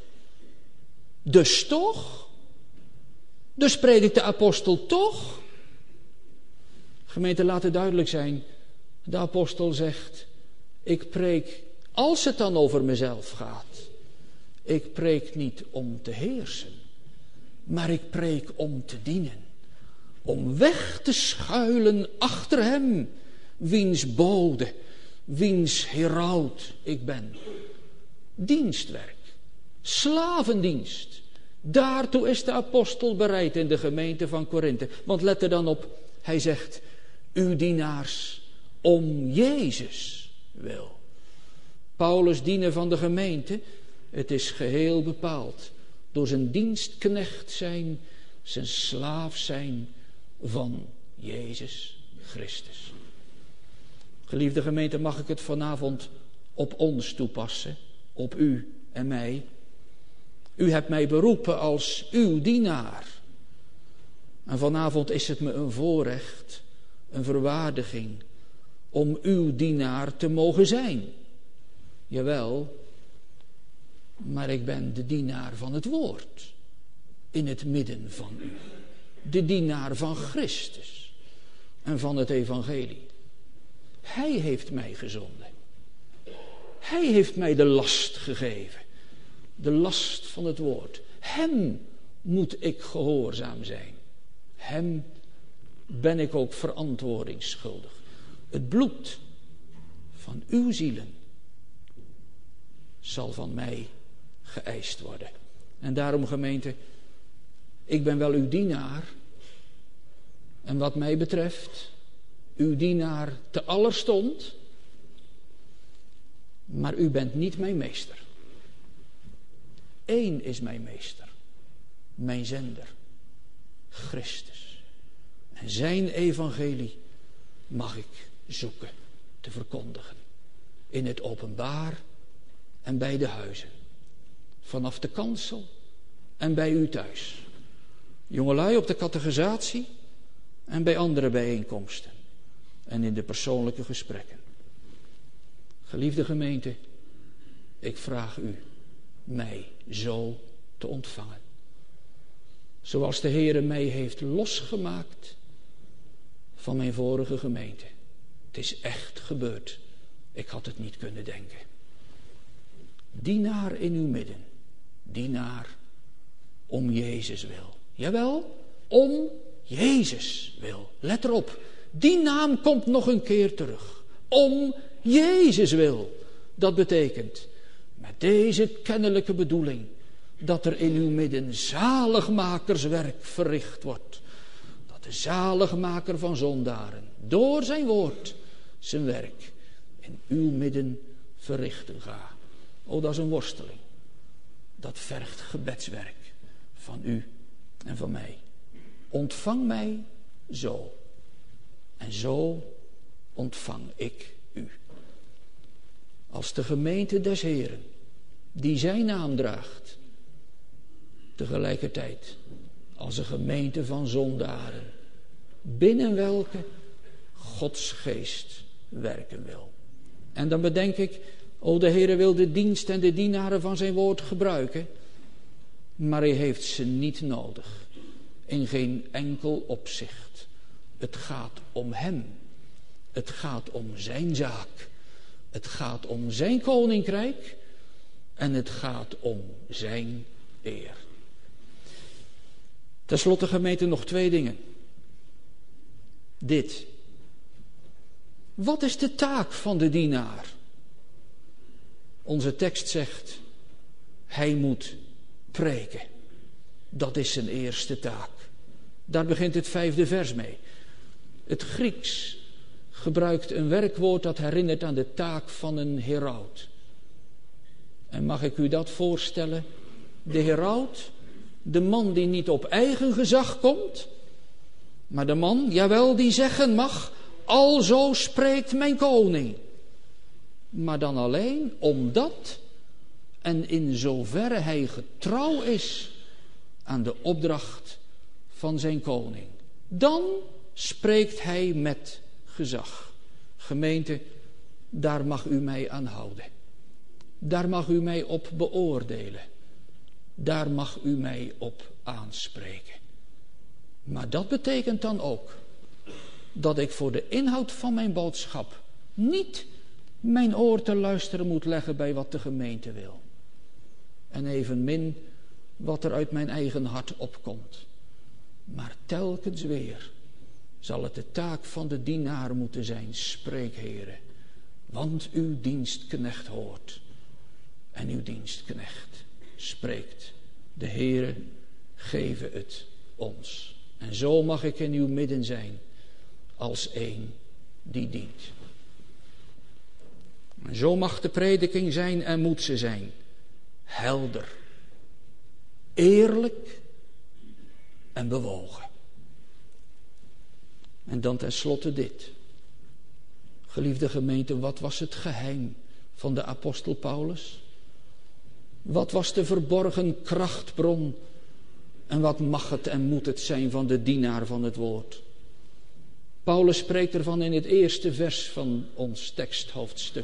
Dus toch? Dus predikt de apostel toch? Gemeente, laat het duidelijk zijn. De apostel zegt: ik preek, als het dan over mezelf gaat, ik preek niet om te heersen, maar ik preek om te dienen. Om weg te schuilen achter hem, wiens bode, wiens heraut ik ben. Dienstwerk, slavendienst. Daartoe is de apostel bereid in de gemeente van Korinthe. Want let er dan op, hij zegt: uw dienaars om Jezus wil. Paulus dienen van de gemeente, het is geheel bepaald door zijn dienstknecht zijn, zijn slaaf zijn van Jezus Christus. Geliefde gemeente, mag ik het vanavond op ons toepassen, op u en mij? U hebt mij beroepen als uw dienaar. En vanavond is het me een voorrecht, een verwaardiging, om uw dienaar te mogen zijn. Jawel, maar ik ben de dienaar van het woord, in het midden van u. De dienaar van Christus en van het evangelie. Hij heeft mij gezonden. Hij heeft mij de last gegeven. De last van het woord. Hem moet ik gehoorzaam zijn. Hem ben ik ook verantwoording schuldig. Het bloed van uw zielen zal van mij geëist worden. En daarom, gemeente, Ik ben wel uw dienaar. En wat mij betreft, uw dienaar te allerstond. Maar u bent niet mijn meester. Eén is mijn meester. Mijn zender. Christus. En zijn evangelie mag ik zoeken te verkondigen. In het openbaar en bij de huizen. Vanaf de kansel en bij u thuis. Jongelui op de catechisatie en bij andere bijeenkomsten. En in de persoonlijke gesprekken. Geliefde gemeente, ik vraag u mij zo te ontvangen. Zoals de Heere mij heeft losgemaakt van mijn vorige gemeente. Het is echt gebeurd. Ik had het niet kunnen denken. Dienaar in uw midden. Dienaar om Jezus wil. Jawel, om Jezus wil. Let erop. Die naam komt nog een keer terug. Om Jezus wil. Dat betekent met deze kennelijke bedoeling dat er in uw midden zaligmakerswerk verricht wordt. Dat de zaligmaker van zondaren door zijn woord zijn werk in uw midden verrichten gaat. Oh, dat is een worsteling. Dat vergt gebedswerk van u en van mij. Ontvang mij zo. En zo ontvang ik u. Als de gemeente des Heren, die zijn naam draagt, tegelijkertijd als een gemeente van zondaren, binnen welke Gods geest werken wil. En dan bedenk ik, de Heere wil de dienst en de dienaren van zijn woord gebruiken, maar hij heeft ze niet nodig. In geen enkel opzicht. Het gaat om hem. Het gaat om zijn zaak. Het gaat om zijn koninkrijk. En het gaat om zijn eer. Ten slotte, gemeente, nog 2 dingen. Dit. Wat is de taak van de dienaar? Onze tekst zegt, hij moet preken. Dat is zijn eerste taak. Daar begint het 5e vers mee. Het Grieks gebruikt een werkwoord dat herinnert aan de taak van een heraut. En mag ik u dat voorstellen? De heraut, de man die niet op eigen gezag komt, maar de man, jawel, die zeggen mag, alzo spreekt mijn koning. Maar dan alleen omdat en in zoverre hij getrouw is aan de opdracht van zijn koning. Dan spreekt hij met gezag. Gemeente, daar mag u mij aan houden. Daar mag u mij op beoordelen. Daar mag u mij op aanspreken. Maar dat betekent dan ook dat ik voor de inhoud van mijn boodschap niet mijn oor te luisteren moet leggen bij wat de gemeente wil. En evenmin wat er uit mijn eigen hart opkomt. Maar telkens weer zal het de taak van de dienaar moeten zijn. Spreek, Heere, want uw dienstknecht hoort. En uw dienstknecht spreekt. De Heere geve het ons. En zo mag ik in uw midden zijn als een die dient. En zo mag de prediking zijn en moet ze zijn. Helder. Eerlijk en bewogen. En dan tenslotte dit. Geliefde gemeente, wat was het geheim van de apostel Paulus? Wat was de verborgen krachtbron? En wat mag het en moet het zijn van de dienaar van het woord? Paulus spreekt ervan in het eerste vers van ons teksthoofdstuk.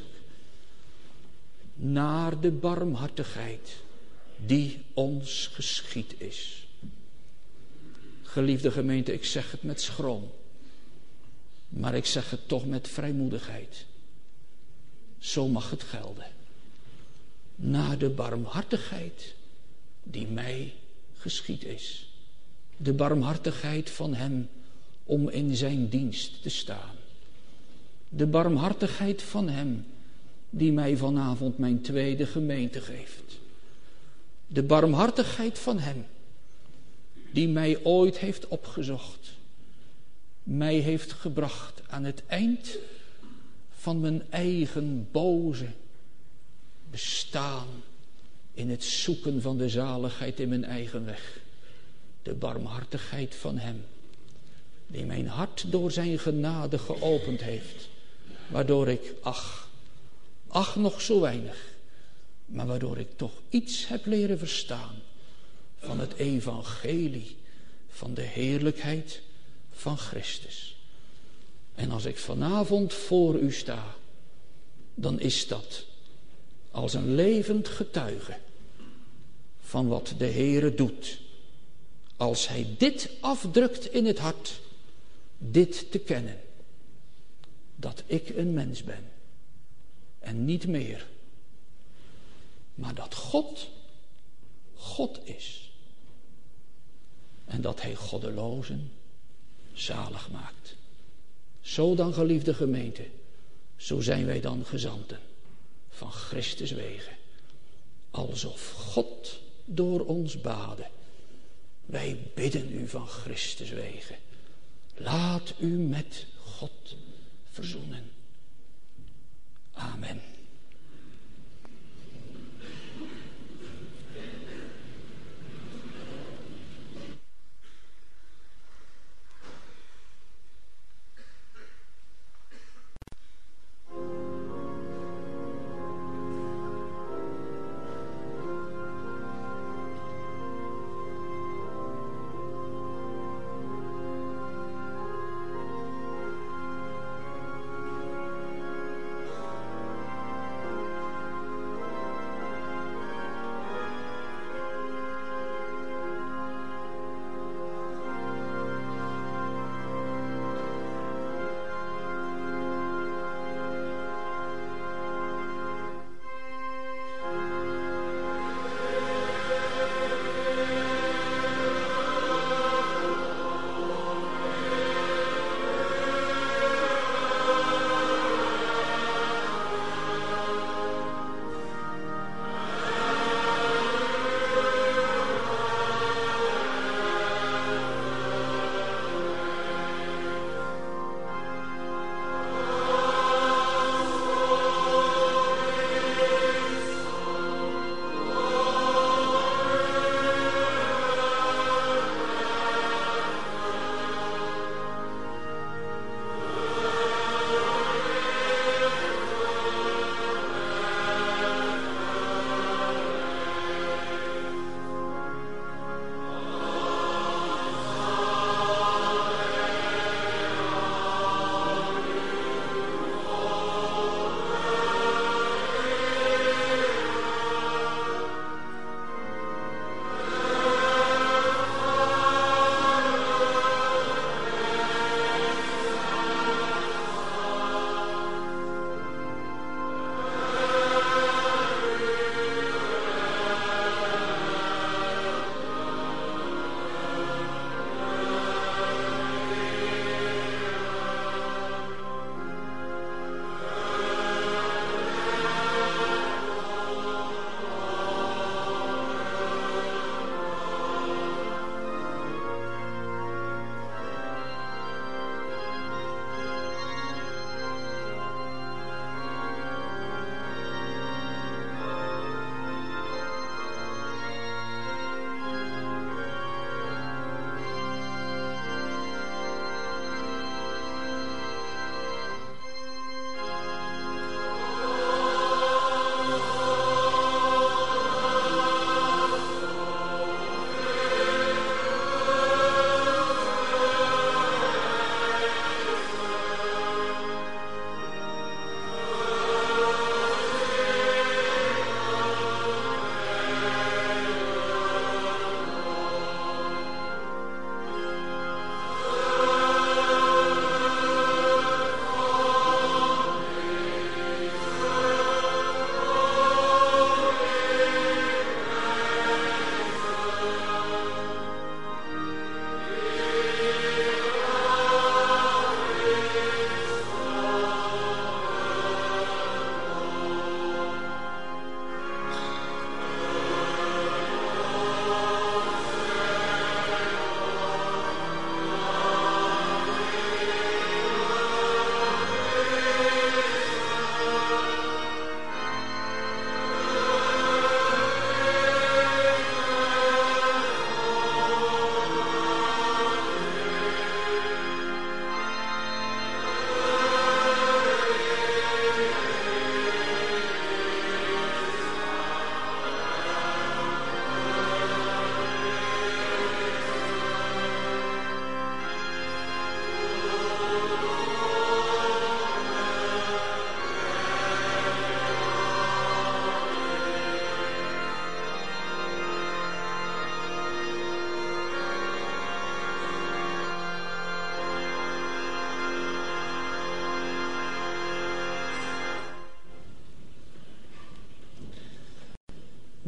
Naar de barmhartigheid die ons geschied is. Geliefde gemeente, ik zeg het met schroom. Maar ik zeg het toch met vrijmoedigheid. Zo mag het gelden. Naar de barmhartigheid die mij geschied is. De barmhartigheid van hem om in zijn dienst te staan. De barmhartigheid van hem die mij vanavond mijn tweede gemeente geeft. De barmhartigheid van hem die mij ooit heeft opgezocht, mij heeft gebracht aan het eind van mijn eigen boze bestaan in het zoeken van de zaligheid in mijn eigen weg. De barmhartigheid van hem, die mijn hart door zijn genade geopend heeft, waardoor ik, ach nog zo weinig, maar waardoor ik toch iets heb leren verstaan van het evangelie, van de heerlijkheid van Christus. En als ik vanavond voor u sta, dan is dat als een levend getuige van wat de Heere doet. Als hij dit afdrukt in het hart, dit te kennen, dat ik een mens ben en niet meer, maar dat God is en dat hij goddelozen zalig maakt. Zo dan, geliefde gemeente, zo zijn wij dan gezanten van Christus wegen, alsof God door ons bade. Wij bidden u van Christus wegen, laat u met God verzoenen. Amen.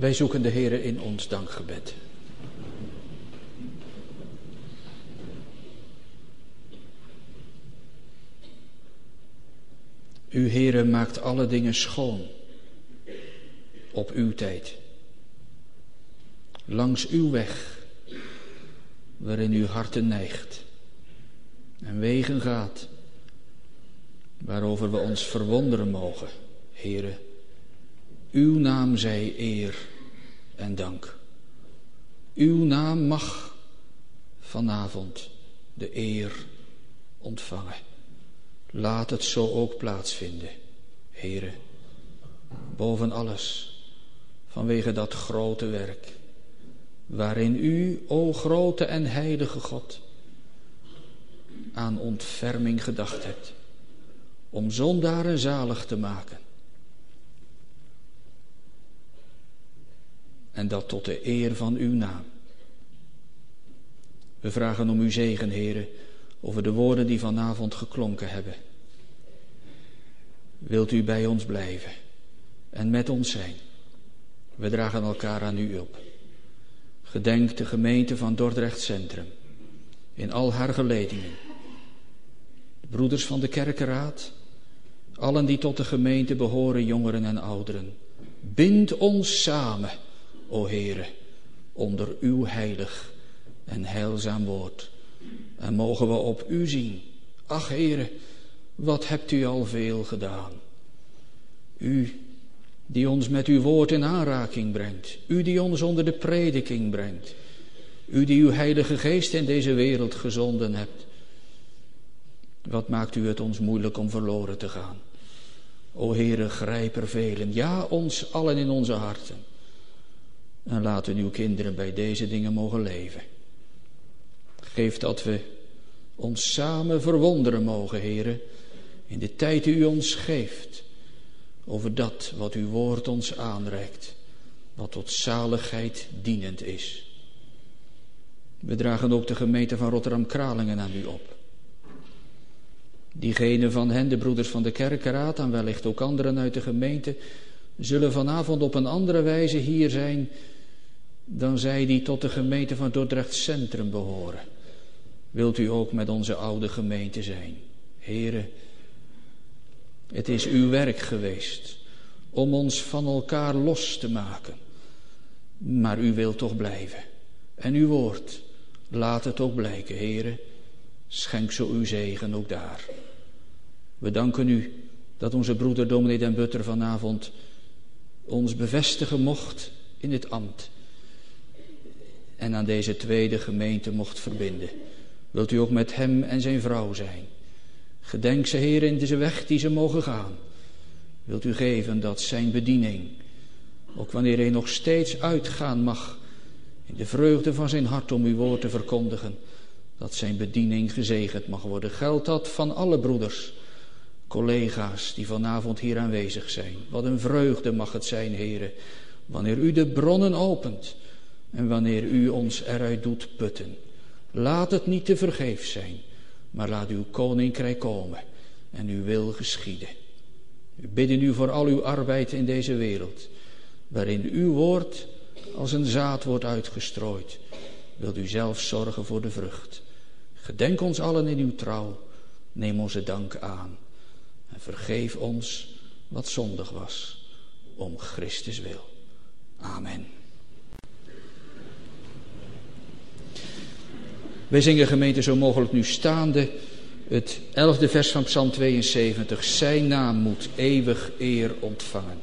Wij zoeken de Heere in ons dankgebed. U, Heere, maakt alle dingen schoon op uw tijd. Langs uw weg, waarin uw harten neigt en wegen gaat, waarover we ons verwonderen mogen. Heere, uw naam zij eer en dank. Uw naam mag vanavond de eer ontvangen. Laat het zo ook plaatsvinden, Heere, boven alles, vanwege dat grote werk, waarin u, o grote en heilige God, aan ontferming gedacht hebt, om zondaren zalig te maken. En dat tot de eer van uw naam. We vragen om uw zegen, Heere, over de woorden die vanavond geklonken hebben. Wilt u bij ons blijven en met ons zijn? We dragen elkaar aan u op. Gedenk de gemeente van Dordrecht Centrum in al haar geledingen. De broeders van de kerkenraad, allen die tot de gemeente behoren, jongeren en ouderen. Bind ons samen, o Heere, onder uw heilig en heilzaam woord. En mogen we op u zien. Ach, Heere, wat hebt u al veel gedaan. U die ons met uw woord in aanraking brengt. U die ons onder de prediking brengt. U die uw heilige geest in deze wereld gezonden hebt. Wat maakt u het ons moeilijk om verloren te gaan. O Heere, grijp er velen, ja, ons allen in onze harten. En laten uw kinderen bij deze dingen mogen leven. Geef dat we ons samen verwonderen mogen, Heere, in de tijd die u ons geeft, over dat wat uw woord ons aanreikt, wat tot zaligheid dienend is. We dragen ook de gemeente van Rotterdam-Kralingen aan u op. Diegenen van hen, de broeders van de kerkenraad, en wellicht ook anderen uit de gemeente, zullen vanavond op een andere wijze hier zijn dan zij die tot de gemeente van Dordrecht Centrum behoren. Wilt u ook met onze oude gemeente zijn. Heere, het is uw werk geweest om ons van elkaar los te maken. Maar u wilt toch blijven. En uw woord, laat het ook blijken, Heere. Schenk zo uw zegen ook daar. We danken u dat onze broeder dominee Den Butter vanavond ons bevestigen mocht in het ambt. En aan deze tweede gemeente mocht verbinden. Wilt u ook met hem en zijn vrouw zijn. Gedenk ze, Heer, in deze weg die ze mogen gaan. Wilt u geven dat zijn bediening, ook wanneer hij nog steeds uitgaan mag, in de vreugde van zijn hart om uw woord te verkondigen, dat zijn bediening gezegend mag worden. Geldt dat van alle broeders, collega's die vanavond hier aanwezig zijn. Wat een vreugde mag het zijn, Heere, wanneer u de bronnen opent en wanneer u ons eruit doet putten. Laat het niet te vergeefs zijn, maar laat uw koninkrijk komen en uw wil geschieden. We bidden u voor al uw arbeid in deze wereld, waarin uw woord als een zaad wordt uitgestrooid. Wilt u zelf zorgen voor de vrucht. Gedenk ons allen in uw trouw, neem onze dank aan en vergeef ons wat zondig was, om Christus wil. Amen. Wij zingen, gemeente, zo mogelijk nu staande het 11e vers van Psalm 72. Zijn naam moet eeuwig eer ontvangen.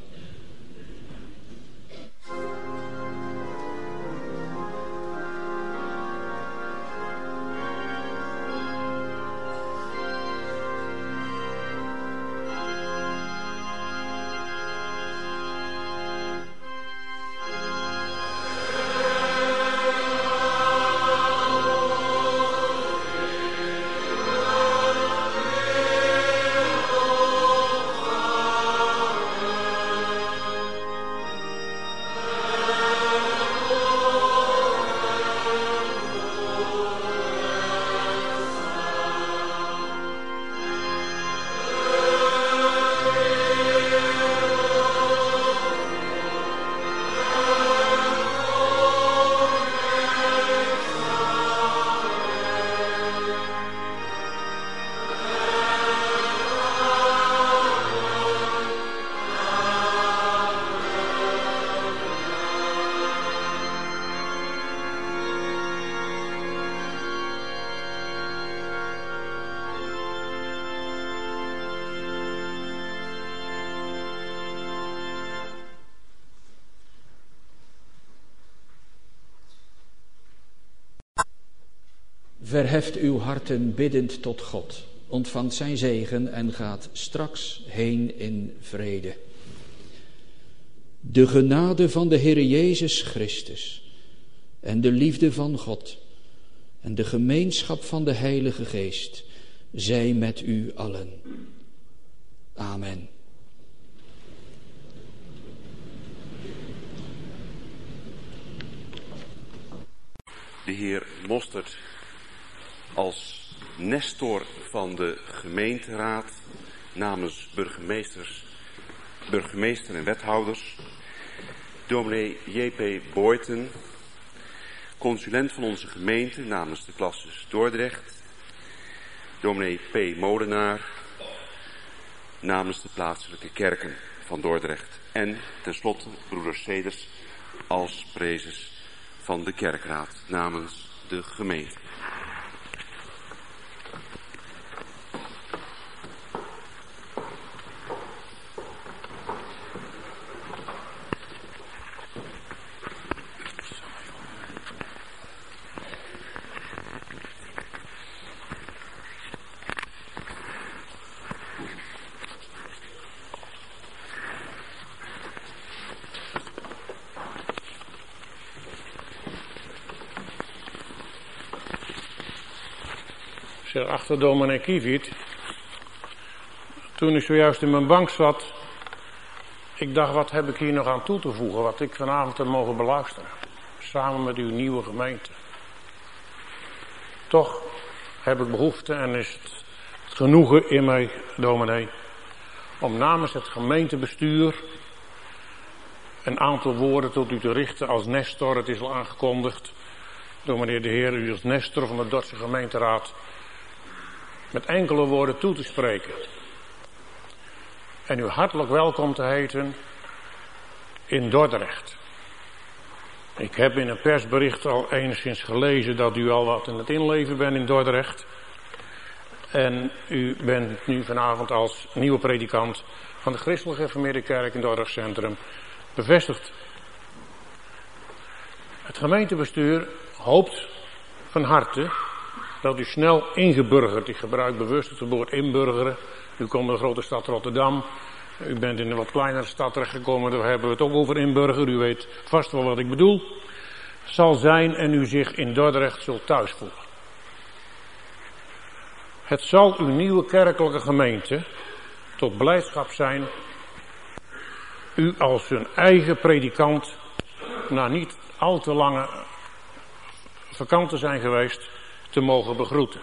verheft uw harten biddend tot God, ontvangt zijn zegen en gaat straks heen in vrede. De genade van de Heere Jezus Christus en de liefde van God en de gemeenschap van de Heilige Geest zij met u allen. Amen. De heer Mostert als nestor van de gemeenteraad namens burgemeester en wethouders. Dominee J.P. Boyten, consulent van onze gemeente namens de klasses Dordrecht. Dominee P. Molenaar namens de plaatselijke kerken van Dordrecht. En tenslotte broeder Ceders als prezes van de kerkraad namens de gemeente. Achter dominee Kieviet, toen ik zojuist in mijn bank zat, ik dacht, wat heb ik hier nog aan toe te voegen, wat ik vanavond heb mogen beluisteren, samen met uw nieuwe gemeente. Toch heb ik behoefte en is het genoegen in mij, dominee, om namens het gemeentebestuur een aantal woorden tot u te richten als nestor. Het is al aangekondigd door meneer de heer, u als nestor van de Dordtse gemeenteraad, met enkele woorden toe te spreken. En u hartelijk welkom te heten in Dordrecht. Ik heb in een persbericht al enigszins gelezen dat u al wat in het inleven bent in Dordrecht. En u bent nu vanavond als nieuwe predikant van de Christelijke Gereformeerde Kerk in Dordrecht Centrum bevestigd. Het gemeentebestuur hoopt van harte dat u snel ingeburgerd, ik gebruik bewust het woord inburgeren. U komt in de grote stad Rotterdam. U bent in een wat kleinere stad terechtgekomen, daar hebben we het ook over inburgeren. U weet vast wel wat ik bedoel. Zal zijn en u zich in Dordrecht zult thuis voelen. Het zal uw nieuwe kerkelijke gemeente tot blijdschap zijn u als hun eigen predikant na niet al te lange vakant te zijn geweest te mogen begroeten.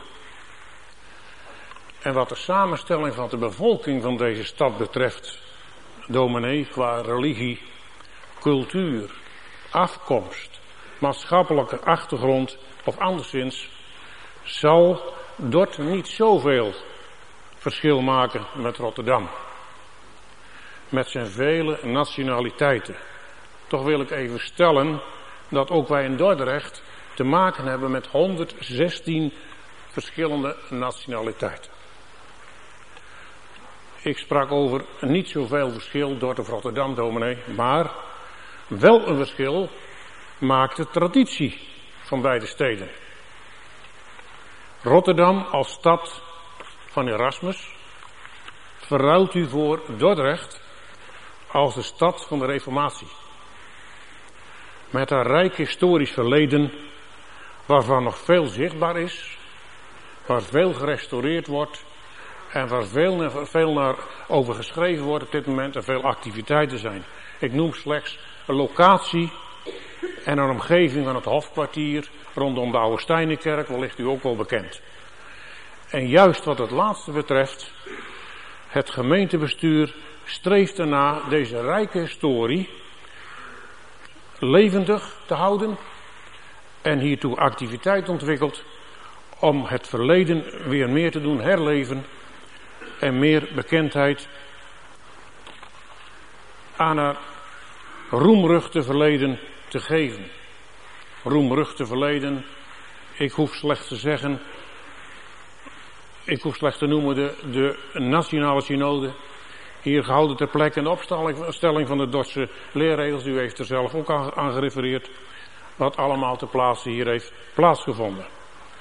En wat de samenstelling van de bevolking van deze stad betreft, dominee, qua religie, cultuur, afkomst, maatschappelijke achtergrond of anderszins, zal Dort niet zoveel verschil maken met Rotterdam. Met zijn vele nationaliteiten. Toch wil ik even stellen dat ook wij in Dordrecht te maken hebben met 116 verschillende nationaliteiten. Ik sprak over niet zoveel verschil Dort of Rotterdam, dominee, maar wel een verschil maakt de traditie van beide steden. Rotterdam als stad van Erasmus verruilt u voor Dordrecht als de stad van de Reformatie. Met haar rijk historisch verleden, waarvan nog veel zichtbaar is, waar veel gerestaureerd wordt en waar veel naar over geschreven wordt op dit moment en veel activiteiten zijn. Ik noem slechts een locatie en een omgeving van het Hofkwartier rondom de Oude Steinenkerk, wellicht u ook wel bekend. En juist wat het laatste betreft, het gemeentebestuur streeft erna deze rijke historie levendig te houden en hiertoe activiteit ontwikkelt om het verleden weer meer te doen herleven en meer bekendheid aan haar roemruchte verleden te geven. Roemruchte verleden, ik hoef slechts te noemen de nationale synode, hier gehouden ter plekke en de opstelling van de Dordtse leerregels, u heeft er zelf ook aan gerefereerd, wat allemaal ter plaatse hier heeft plaatsgevonden.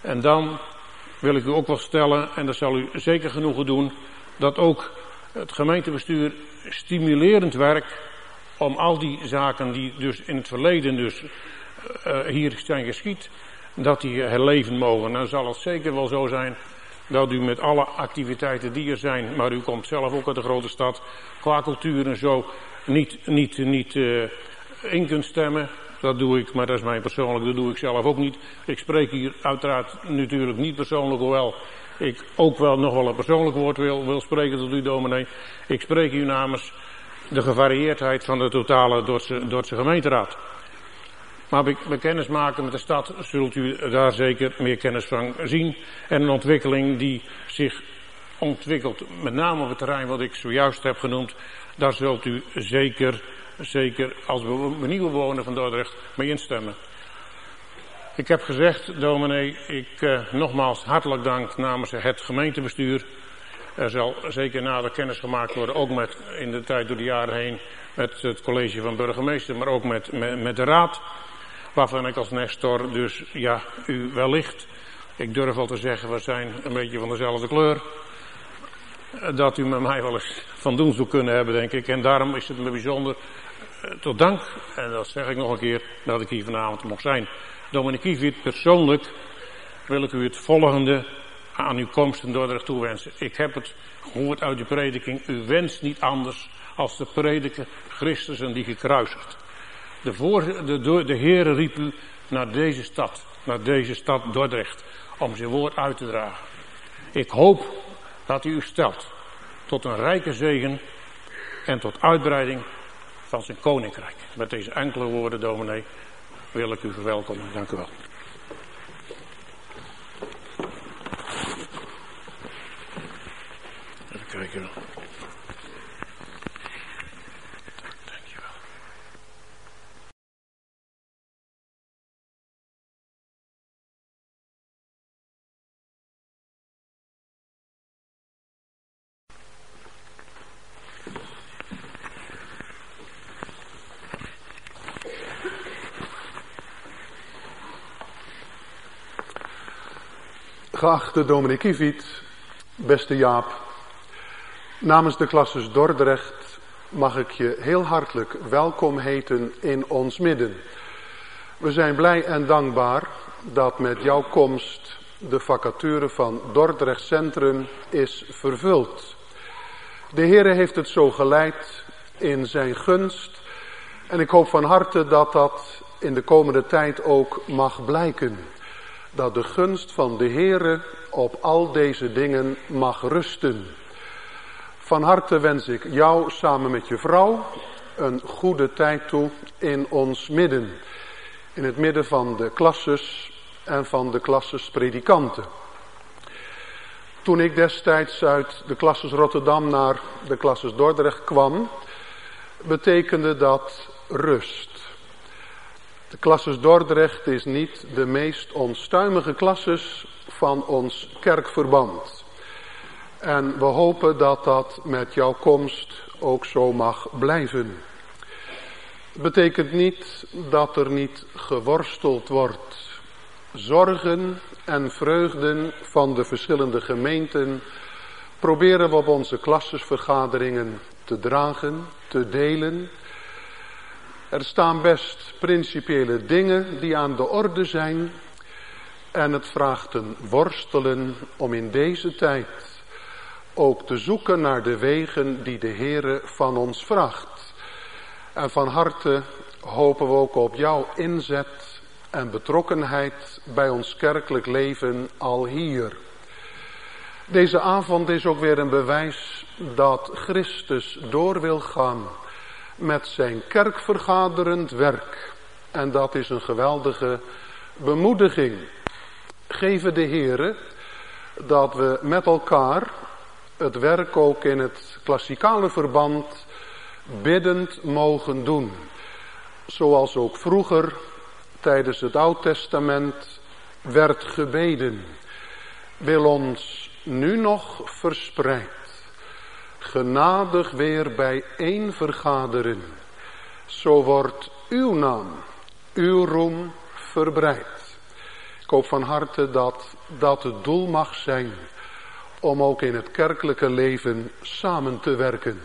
En dan wil ik u ook wel stellen, en dat zal u zeker genoegen doen, dat ook het gemeentebestuur stimulerend werkt om al die zaken die dus in het verleden dus hier zijn geschied, dat die herleven mogen. Dan zal het zeker wel zo zijn dat u met alle activiteiten die er zijn, maar u komt zelf ook uit de grote stad, qua cultuur en zo, niet in kunt stemmen. Dat doe ik, maar dat is mijn persoonlijk, dat doe ik zelf ook niet. Ik spreek hier uiteraard natuurlijk niet persoonlijk, hoewel ik ook wel nog wel een persoonlijk woord wil spreken tot u, dominee. Ik spreek u namens de gevarieerdheid van de totale Dordtse gemeenteraad. Maar bij kennis maken met de stad zult u daar zeker meer kennis van zien. En een ontwikkeling die zich ontwikkelt, met name op het terrein wat ik zojuist heb genoemd, daar zult u zeker als nieuwe bewoner van Dordrecht mee instemmen. Ik heb gezegd, dominee, nogmaals hartelijk dank namens het gemeentebestuur. Er zal zeker nader kennis gemaakt worden, ook in de tijd door de jaren heen, met het college van burgemeester, maar ook met de raad. Waarvan ik als nestor dus, ja, u wellicht, ik durf al te zeggen, we zijn een beetje van dezelfde kleur, dat u met mij wel eens van doen zou kunnen hebben, denk ik. En daarom is het me bijzonder tot dank, en dat zeg ik nog een keer, dat ik hier vanavond mocht zijn. Dominee Kiefiet, persoonlijk wil ik u het volgende aan uw komst in Dordrecht toewensen. Ik heb het gehoord uit de prediking, u wenst niet anders als te prediken Christus en die gekruisigd. De Heere riep u naar deze stad Dordrecht, om zijn woord uit te dragen. Ik hoop dat u stelt tot een rijke zegen en tot uitbreiding van zijn koninkrijk. Met deze enkele woorden, dominee, wil ik u verwelkomen. Dank u wel. Even kijken. Geachte dominee Kiefiet, beste Jaap, namens de klasses Dordrecht mag ik je heel hartelijk welkom heten in ons midden. We zijn blij en dankbaar dat met jouw komst de vacature van Dordrecht Centrum is vervuld. De Heere heeft het zo geleid in zijn gunst en ik hoop van harte dat dat in de komende tijd ook mag blijken. Dat de gunst van de Heere op al deze dingen mag rusten. Van harte wens ik jou samen met je vrouw een goede tijd toe in ons midden. In het midden van de klasses en van de klasses predikanten. Toen ik destijds uit de klasses Rotterdam naar de klasses Dordrecht kwam, betekende dat rust. De klasses Dordrecht is niet de meest onstuimige klasses van ons kerkverband. En we hopen dat dat met jouw komst ook zo mag blijven. Het betekent niet dat er niet geworsteld wordt. Zorgen en vreugden van de verschillende gemeenten proberen we op onze klassesvergaderingen te dragen, te delen. Er staan best principiële dingen die aan de orde zijn. En het vraagt een worstelen om in deze tijd ook te zoeken naar de wegen die de Heere van ons vraagt. En van harte hopen we ook op jouw inzet en betrokkenheid bij ons kerkelijk leven al hier. Deze avond is ook weer een bewijs dat Christus door wil gaan met zijn kerkvergaderend werk. En dat is een geweldige bemoediging. Geven de Heere dat we met elkaar het werk ook in het klassikale verband biddend mogen doen. Zoals ook vroeger tijdens het Oud Testament werd gebeden. Wil ons nu nog verspreid genadig weer bijeen vergaderen. Zo wordt uw naam, uw roem verbreid. Ik hoop van harte dat dat het doel mag zijn om ook in het kerkelijke leven samen te werken.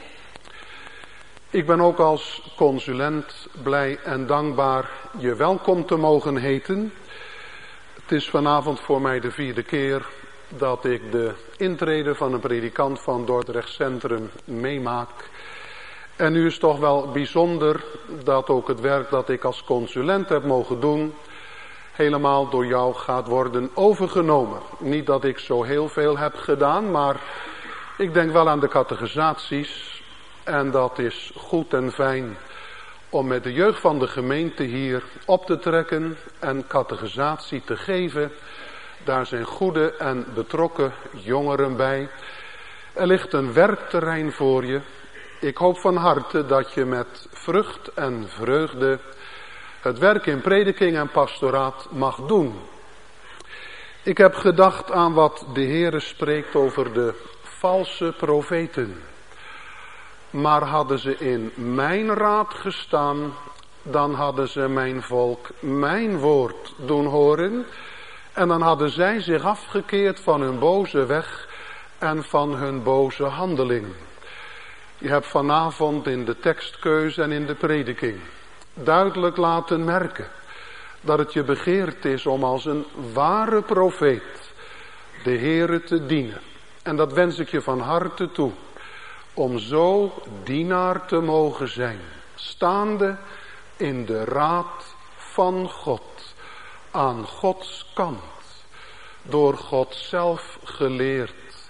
Ik ben ook als consulent blij en dankbaar je welkom te mogen heten. Het is vanavond voor mij de 4e keer dat ik de intrede van een predikant van Dordrecht Centrum meemaak. En nu is het toch wel bijzonder dat ook het werk dat ik als consulent heb mogen doen, helemaal door jou gaat worden overgenomen. Niet dat ik zo heel veel heb gedaan, maar ik denk wel aan de catechisaties. En dat is goed en fijn om met de jeugd van de gemeente hier op te trekken en catechisatie te geven. Daar zijn goede en betrokken jongeren bij. Er ligt een werkterrein voor je. Ik hoop van harte dat je met vrucht en vreugde het werk in prediking en pastoraat mag doen. Ik heb gedacht aan wat de Heere spreekt over de valse profeten. Maar hadden ze in mijn raad gestaan, dan hadden ze mijn volk mijn woord doen horen. En dan hadden zij zich afgekeerd van hun boze weg en van hun boze handeling. Je hebt vanavond in de tekstkeuze en in de prediking duidelijk laten merken dat het je begeerd is om als een ware profeet de Heere te dienen. En dat wens ik je van harte toe. Om zo dienaar te mogen zijn. Staande in de raad van God. Aan Gods kant. Door God zelf geleerd.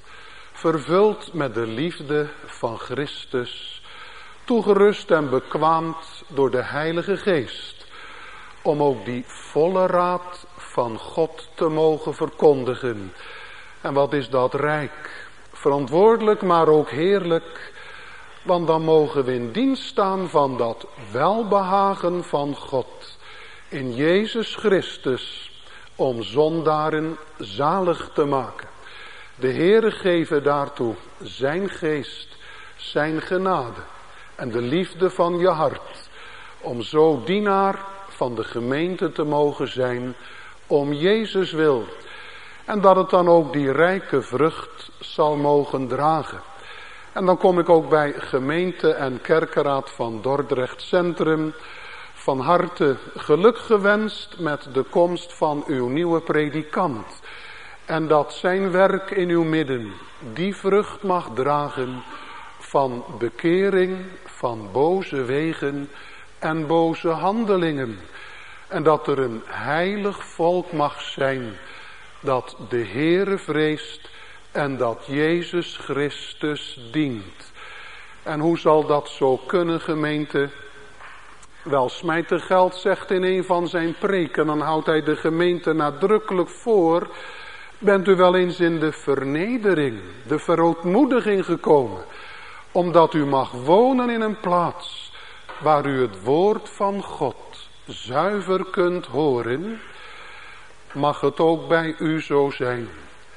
Vervuld met de liefde van Christus. Toegerust en bekwaamd door de Heilige Geest. Om ook die volle raad van God te mogen verkondigen. En wat is dat rijk. Verantwoordelijk, maar ook heerlijk. Want dan mogen we in dienst staan van dat welbehagen van God. In Jezus Christus. Om zondaren zalig te maken. De Heere geven daartoe zijn geest, zijn genade. En de liefde van je hart. Om zo dienaar van de gemeente te mogen zijn. Om Jezus wil. En dat het dan ook die rijke vrucht zal mogen dragen. En dan kom ik ook bij gemeente en kerkenraad van Dordrecht Centrum. Van harte geluk gewenst met de komst van uw nieuwe predikant. En dat zijn werk in uw midden die vrucht mag dragen van bekering, van boze wegen en boze handelingen. En dat er een heilig volk mag zijn dat de Heere vreest en dat Jezus Christus dient. En hoe zal dat zo kunnen, gemeente? Wel, Smijter Geld zegt in een van zijn preken, dan houdt hij de gemeente nadrukkelijk voor. Bent u wel eens in de vernedering, de verootmoediging gekomen, omdat u mag wonen in een plaats waar u het woord van God zuiver kunt horen? Mag het ook bij u zo zijn,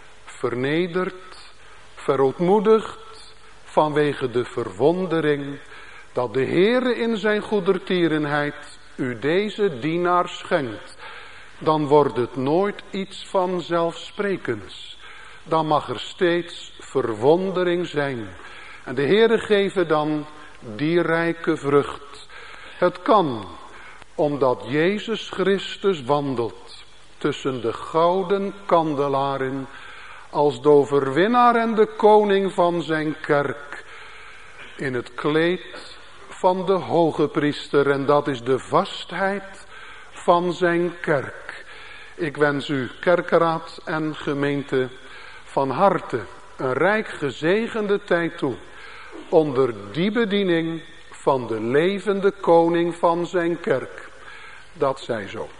vernederd, verootmoedigd, vanwege de verwondering, dat de Heere in zijn goedertierenheid u deze dienaar schenkt. Dan wordt het nooit iets vanzelfsprekends. Dan mag er steeds verwondering zijn. En de Heere geven dan die rijke vrucht. Het kan, omdat Jezus Christus wandelt tussen de gouden kandelaren als de overwinnaar en de koning van zijn kerk, in het kleed van de hoge priester, en dat is de vastheid van zijn kerk. Ik wens u, kerkenraad en gemeente, van harte een rijk gezegende tijd toe, onder die bediening van de levende koning van zijn kerk. Dat zij zo.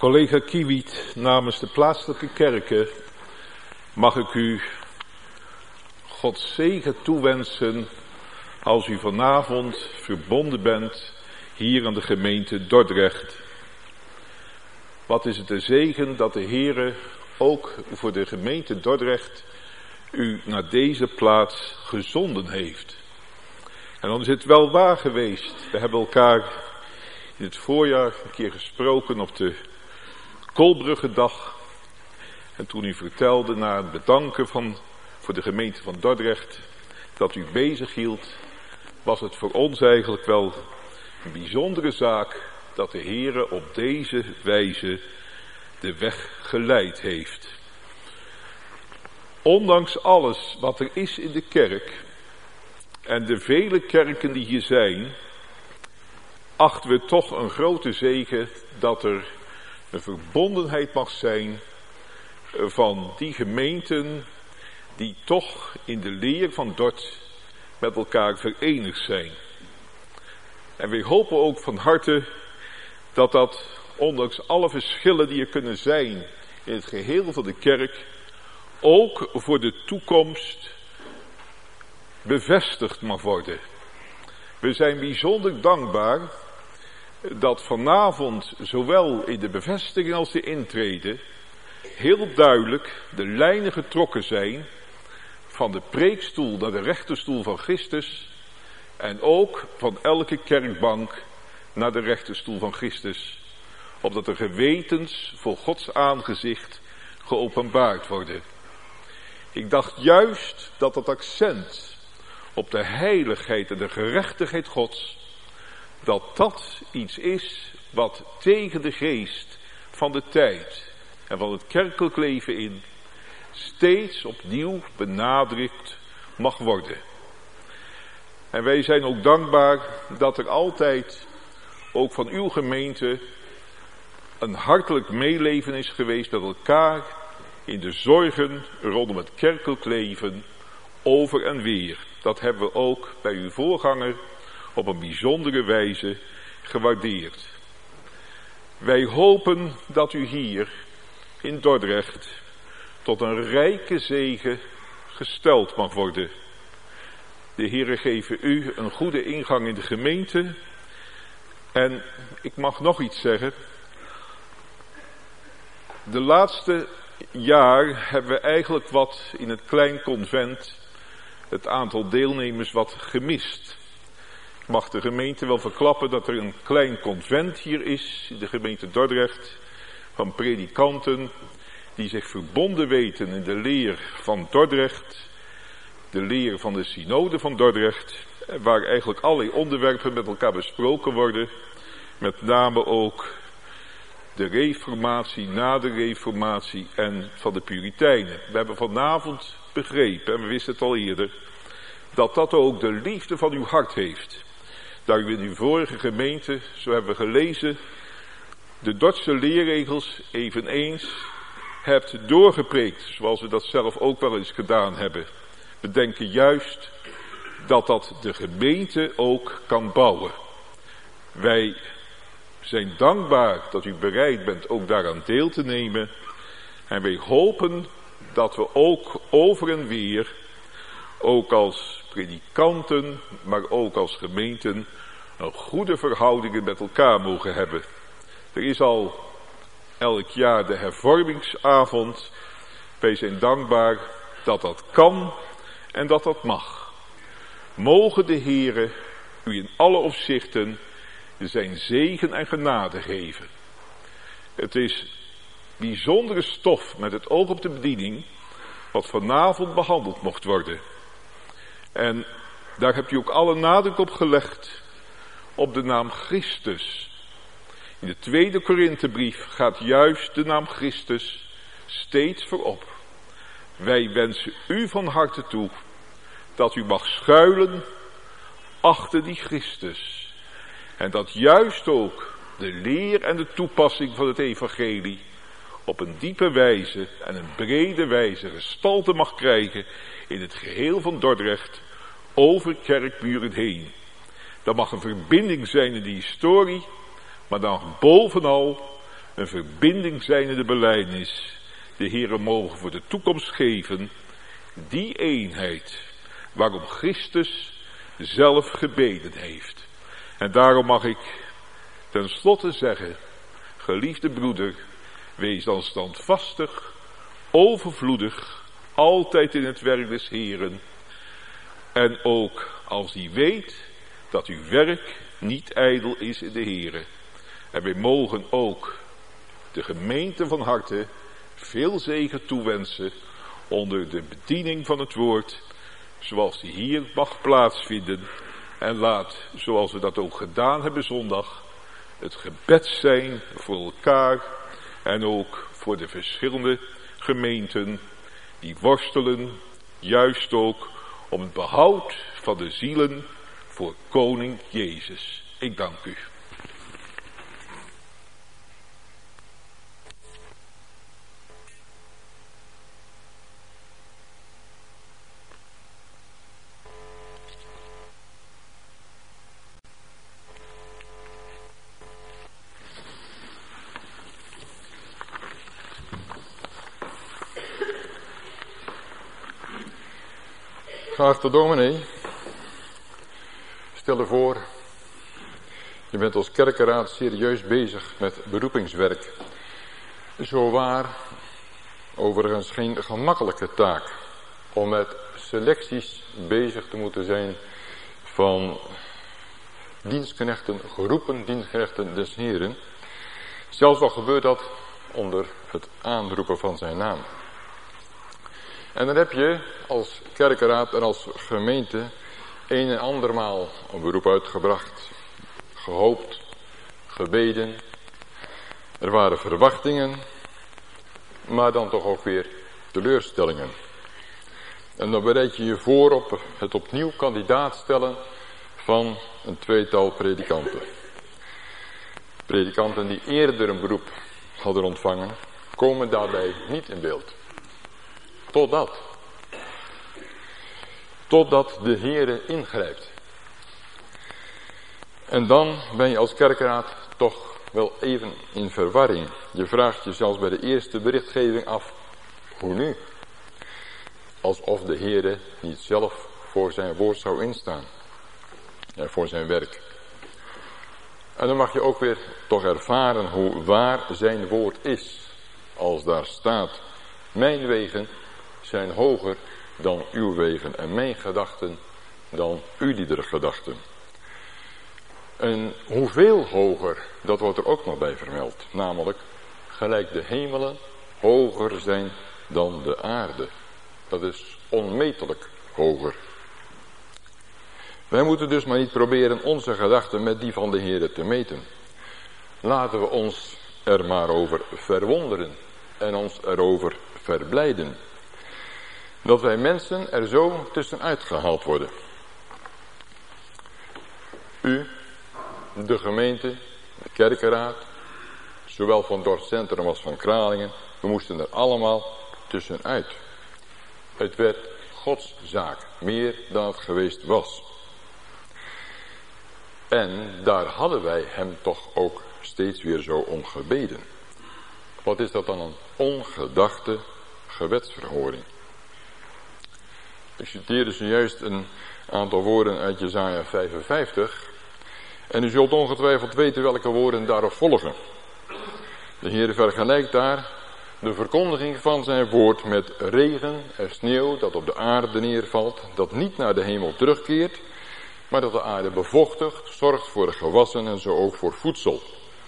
Collega Kiewiet, namens de plaatselijke kerken mag ik u Gods zegen toewensen als u vanavond verbonden bent hier aan de gemeente Dordrecht. Wat is het een zegen dat de Heere ook voor de gemeente Dordrecht u naar deze plaats gezonden heeft. En dan is het wel waar geweest. We hebben elkaar in het voorjaar een keer gesproken op de Kolbruggedag. En toen u vertelde na het bedanken voor de gemeente van Dordrecht dat u bezig hield, was het voor ons eigenlijk wel een bijzondere zaak dat de Heere op deze wijze de weg geleid heeft. Ondanks alles wat er is in de kerk en de vele kerken die hier zijn, achten we toch een grote zegen dat er een verbondenheid mag zijn van die gemeenten die toch in de leer van Dort met elkaar verenigd zijn. En we hopen ook van harte dat ondanks alle verschillen die er kunnen zijn in het geheel van de kerk, ook voor de toekomst bevestigd mag worden. We zijn bijzonder dankbaar dat vanavond zowel in de bevestiging als de intrede heel duidelijk de lijnen getrokken zijn van de preekstoel naar de rechterstoel van Christus en ook van elke kerkbank naar de rechterstoel van Christus, opdat de gewetens voor Gods aangezicht geopenbaard worden. Ik dacht juist dat het accent op de heiligheid en de gerechtigheid Gods, dat iets is wat tegen de geest van de tijd en van het kerkelijk leven in steeds opnieuw benadrukt mag worden. En wij zijn ook dankbaar dat er altijd ook van uw gemeente een hartelijk meeleven is geweest met elkaar in de zorgen rondom het kerkelijk leven over en weer. Dat hebben we ook bij uw voorganger op een bijzondere wijze gewaardeerd. Wij hopen dat u hier in Dordrecht tot een rijke zegen gesteld mag worden. De Heere geven u een goede ingang in de gemeente. En ik mag nog iets zeggen. De laatste jaar hebben we eigenlijk wat in het klein convent het aantal deelnemers wat gemist. Ik mag de gemeente wel verklappen dat er een klein convent hier is, in de gemeente Dordrecht, van predikanten die zich verbonden weten in de leer van Dordrecht, de leer van de synode van Dordrecht, waar eigenlijk allerlei onderwerpen met elkaar besproken worden, met name ook de reformatie, na de reformatie en van de Puritijnen. We hebben vanavond begrepen, en we wisten het al eerder, dat ook de liefde van uw hart heeft. Dat u in uw vorige gemeente, zo hebben we gelezen, de Dordtse leerregels eveneens hebt doorgepreekt, zoals we dat zelf ook wel eens gedaan hebben. We denken juist dat de gemeente ook kan bouwen. Wij zijn dankbaar dat u bereid bent ook daaraan deel te nemen. En wij hopen dat we ook over en weer, ook als predikanten, maar ook als gemeenten, een goede verhoudingen met elkaar mogen hebben. Er is al elk jaar de hervormingsavond. Wij zijn dankbaar dat dat kan en dat dat mag. Mogen de Heere u in alle opzichten zijn zegen en genade geven. Het is bijzondere stof met het oog op de bediening wat vanavond behandeld mocht worden. En daar hebt u ook alle nadruk op gelegd op de naam Christus. In de tweede Korinthebrief gaat juist de naam Christus steeds voorop. Wij wensen u van harte toe dat u mag schuilen achter die Christus. En dat juist ook de leer en de toepassing van het evangelie op een diepe wijze en een brede wijze gestalte mag krijgen in het geheel van Dordrecht over kerkburen heen. Dat mag een verbinding zijn in de historie, maar dan bovenal een verbinding zijnde de belijdenis, de Heere mogen voor de toekomst geven, die eenheid waarom Christus zelf gebeden heeft. En daarom mag ik ten slotte zeggen, geliefde broeder, wees dan standvastig, overvloedig, altijd in het werk des Heeren. En ook als u weet dat uw werk niet ijdel is in de Heere. En wij mogen ook de gemeente van harte veel zegen toewensen onder de bediening van het woord, zoals die hier mag plaatsvinden. En laat, zoals we dat ook gedaan hebben zondag, het gebed zijn voor elkaar en ook voor de verschillende gemeenten die worstelen, juist ook om het behoud van de zielen voor koning Jezus. Ik dank u. Geachte dominee, stel je voor, je bent als kerkenraad serieus bezig met beroepingswerk. Zowaar overigens geen gemakkelijke taak om met selecties bezig te moeten zijn van dienstknechten, geroepen dienstknechten des Heren. Zelfs al gebeurt dat onder het aanroepen van zijn naam. En dan heb je als kerkenraad en als gemeente een en andermaal een beroep uitgebracht, gehoopt, gebeden. Er waren verwachtingen, maar dan toch ook weer teleurstellingen. En dan bereid je je voor op het opnieuw kandidaat stellen van een tweetal predikanten. Predikanten die eerder een beroep hadden ontvangen, komen daarbij niet in beeld. Totdat de Heere ingrijpt. En dan ben je als kerkenraad toch wel even in verwarring. Je vraagt je zelfs bij de eerste berichtgeving af, hoe nu? Alsof de Heere niet zelf voor zijn woord zou instaan. Ja, voor zijn werk. En dan mag je ook weer toch ervaren hoe waar zijn woord is. Als daar staat, mijn wegen zijn hoger dan uw wegen en mijn gedachten dan uw gedachten. En hoeveel hoger, dat wordt er ook nog bij vermeld. Namelijk, gelijk de hemelen hoger zijn dan de aarde. Dat is onmetelijk hoger. Wij moeten dus maar niet proberen onze gedachten met die van de Heere te meten. Laten we ons er maar over verwonderen en ons erover verblijden. Dat wij mensen er zo tussenuit gehaald worden. U, de gemeente, de kerkenraad, zowel van Dordt Centrum als van Kralingen, we moesten er allemaal tussenuit. Het werd Gods zaak, meer dan het geweest was. En daar hadden wij hem toch ook steeds weer zo om gebeden. Wat is dat dan een ongedachte gebedsverhoring? Ik citeerde zojuist een aantal woorden uit Jesaja 55. En u zult ongetwijfeld weten welke woorden daarop volgen. De Heer vergelijkt daar de verkondiging van zijn woord met regen en sneeuw dat op de aarde neervalt, dat niet naar de hemel terugkeert, maar dat de aarde bevochtigt, zorgt voor gewassen en zo ook voor voedsel.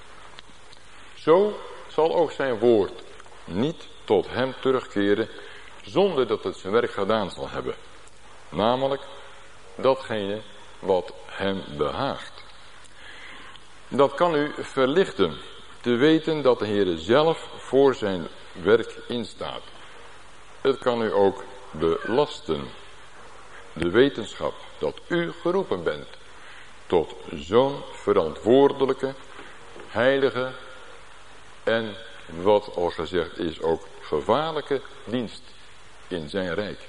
Zo zal ook zijn woord niet tot hem terugkeren, zonder dat het zijn werk gedaan zal hebben. Namelijk datgene wat hem behaagt. Dat kan u verlichten, te weten dat de Heer zelf voor zijn werk instaat. Het kan u ook belasten. De wetenschap dat u geroepen bent tot zo'n verantwoordelijke, heilige en, wat al gezegd is, ook gevaarlijke dienst in zijn rijk.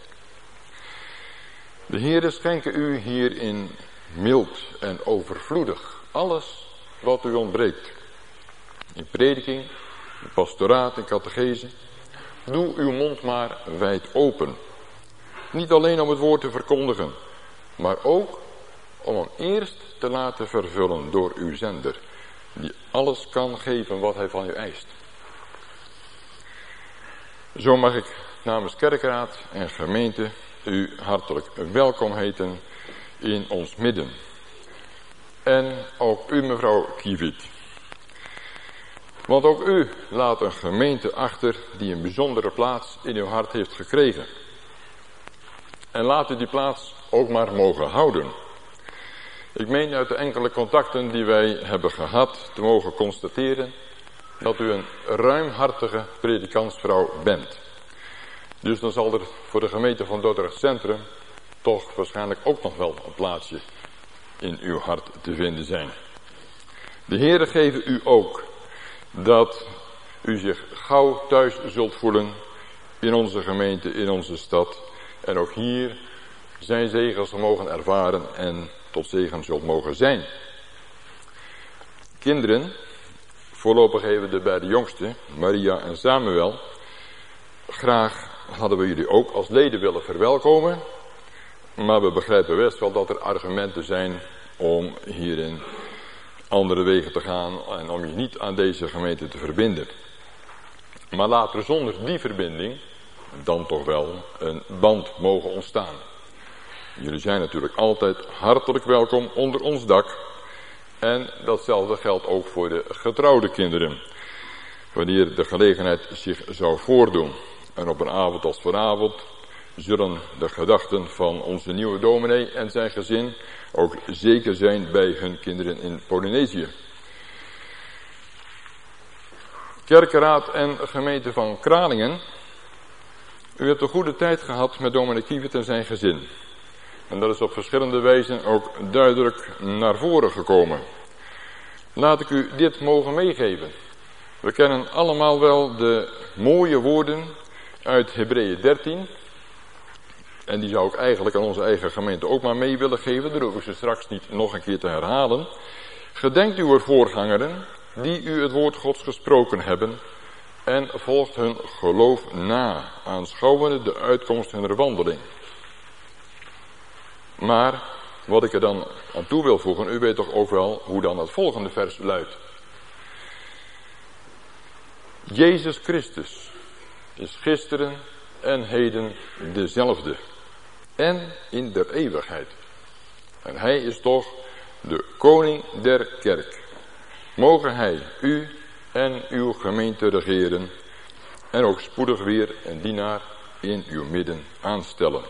De Heere schenke u hierin mild en overvloedig alles wat u ontbreekt. In prediking, pastoraat en catechese. Doe uw mond maar wijd open. Niet alleen om het woord te verkondigen, maar ook om hem eerst te laten vervullen door uw zender, die alles kan geven wat hij van u eist. Zo mag ik namens kerkraad en gemeente u hartelijk welkom heten in ons midden. En ook u, mevrouw Kiewiet. Want ook u laat een gemeente achter die een bijzondere plaats in uw hart heeft gekregen. En laat u die plaats ook maar mogen houden. Ik meen uit de enkele contacten die wij hebben gehad te mogen constateren dat u een ruimhartige predikantsvrouw bent. Dus dan zal er voor de gemeente van Dordrecht Centrum toch waarschijnlijk ook nog wel een plaatsje in uw hart te vinden zijn. De Heere geven u ook dat u zich gauw thuis zult voelen in onze gemeente, in onze stad. En ook hier zijn zegels mogen ervaren en tot zegen zult mogen zijn. Kinderen, voorlopig even de beide jongsten, Maria en Samuel. Graag hadden we jullie ook als leden willen verwelkomen. Maar we begrijpen best wel dat er argumenten zijn om hierin andere wegen te gaan en om je niet aan deze gemeente te verbinden. Maar laat er zonder die verbinding dan toch wel een band mogen ontstaan. Jullie zijn natuurlijk altijd hartelijk welkom onder ons dak. En datzelfde geldt ook voor de getrouwde kinderen. Wanneer de gelegenheid zich zou voordoen. En op een avond als vanavond zullen de gedachten van onze nieuwe dominee en zijn gezin ook zeker zijn bij hun kinderen in Polynesië. Kerkenraad en gemeente van Kralingen. U hebt een goede tijd gehad met dominee Kiewiet en zijn gezin. En dat is op verschillende wijzen ook duidelijk naar voren gekomen. Laat ik u dit mogen meegeven. We kennen allemaal wel de mooie woorden uit Hebreeën 13. En die zou ik eigenlijk aan onze eigen gemeente ook maar mee willen geven. Daar hoef ik ze straks niet nog een keer te herhalen. Gedenkt uw voorgangeren die u het woord Gods gesproken hebben. En volgt hun geloof na, aanschouwende de uitkomst hunner wandeling. Maar wat ik er dan aan toe wil voegen, u weet toch ook wel hoe dan het volgende vers luidt. Jezus Christus is gisteren en heden dezelfde. En in der eeuwigheid. En hij is toch de koning der kerk. Mogen hij u en uw gemeente regeren. En ook spoedig weer een dienaar in uw midden aanstellen.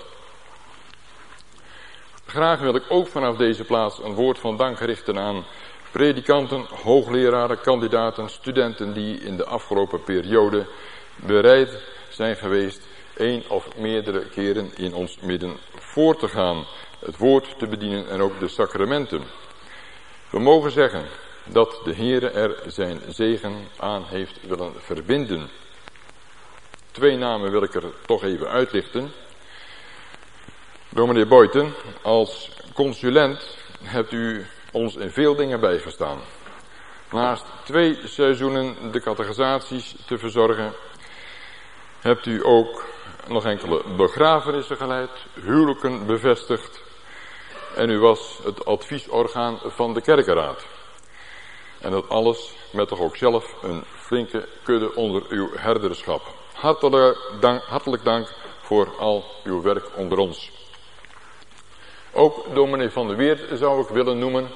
Graag wil ik ook vanaf deze plaats een woord van dank richten aan predikanten, hoogleraren, kandidaten, studenten die in de afgelopen periode bereid zijn geweest één of meerdere keren in ons midden voor te gaan, het woord te bedienen en ook de sacramenten. We mogen zeggen dat de Heere er zijn zegen aan heeft willen verbinden. 2 namen wil ik er toch even uitlichten. Dominee Boyten, als consulent hebt u ons in veel dingen bijgestaan. Naast 2 seizoenen de catechisaties te verzorgen, hebt u ook nog enkele begrafenissen geleid, huwelijken bevestigd. En u was het adviesorgaan van de kerkenraad. En dat alles met toch ook zelf een flinke kudde onder uw herderschap. Hartelijk dank voor al uw werk onder ons. Ook dominee Van der Weert zou ik willen noemen.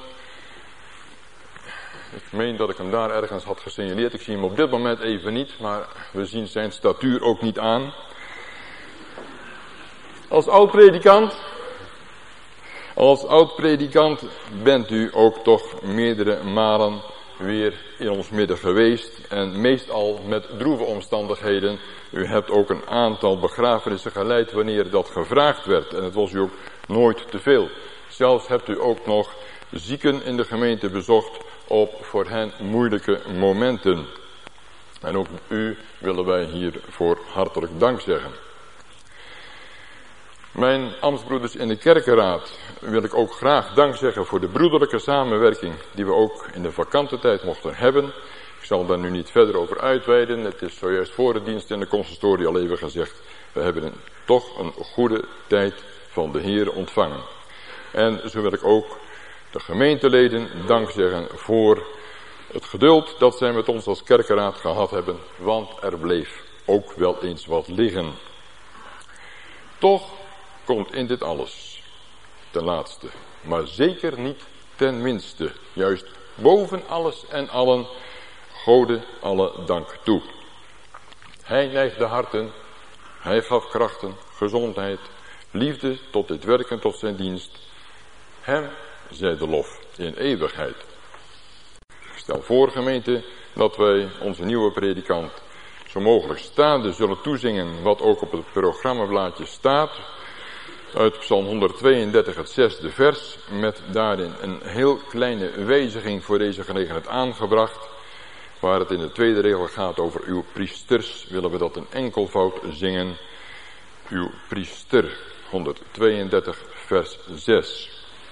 Ik meen dat ik hem daar ergens had gesignaleerd. Ik zie hem op dit moment even niet, maar we zien zijn statuur ook niet aan. Als oud-predikant bent u ook toch meerdere malen weer in ons midden geweest. En meestal met droeve omstandigheden. U hebt ook een aantal begrafenissen geleid wanneer dat gevraagd werd. En het was u ook nooit te veel. Zelfs hebt u ook nog zieken in de gemeente bezocht op voor hen moeilijke momenten. En ook u willen wij hiervoor hartelijk dank zeggen. Mijn ambtsbroeders in de kerkenraad wil ik ook graag dank zeggen voor de broederlijke samenwerking die we ook in de vakantentijd mochten hebben. Ik zal daar nu niet verder over uitweiden. Het is zojuist voor de dienst in de consistorie al even gezegd. We hebben toch een goede tijd van de Heer ontvangen. En zo wil ik ook de gemeenteleden dank zeggen voor het geduld dat zij met ons als kerkenraad gehad hebben. Want er bleef ook wel eens wat liggen. Toch komt in dit alles ten laatste, maar zeker niet ten minste, juist boven alles en allen, Gode alle dank toe. Hij neigt de harten, hij gaf krachten, gezondheid, liefde tot dit werken tot zijn dienst. Hem zij de lof in eeuwigheid. Ik stel voor, gemeente, dat wij onze nieuwe predikant zo mogelijk staande zullen toezingen wat ook op het programmablaadje staat. Uit Psalm 132, het 6e vers, met daarin een heel kleine wijziging voor deze gelegenheid aangebracht. Waar het in de tweede regel gaat over uw priesters, willen we dat een enkelvoud zingen. Uw priester, 132, vers 6.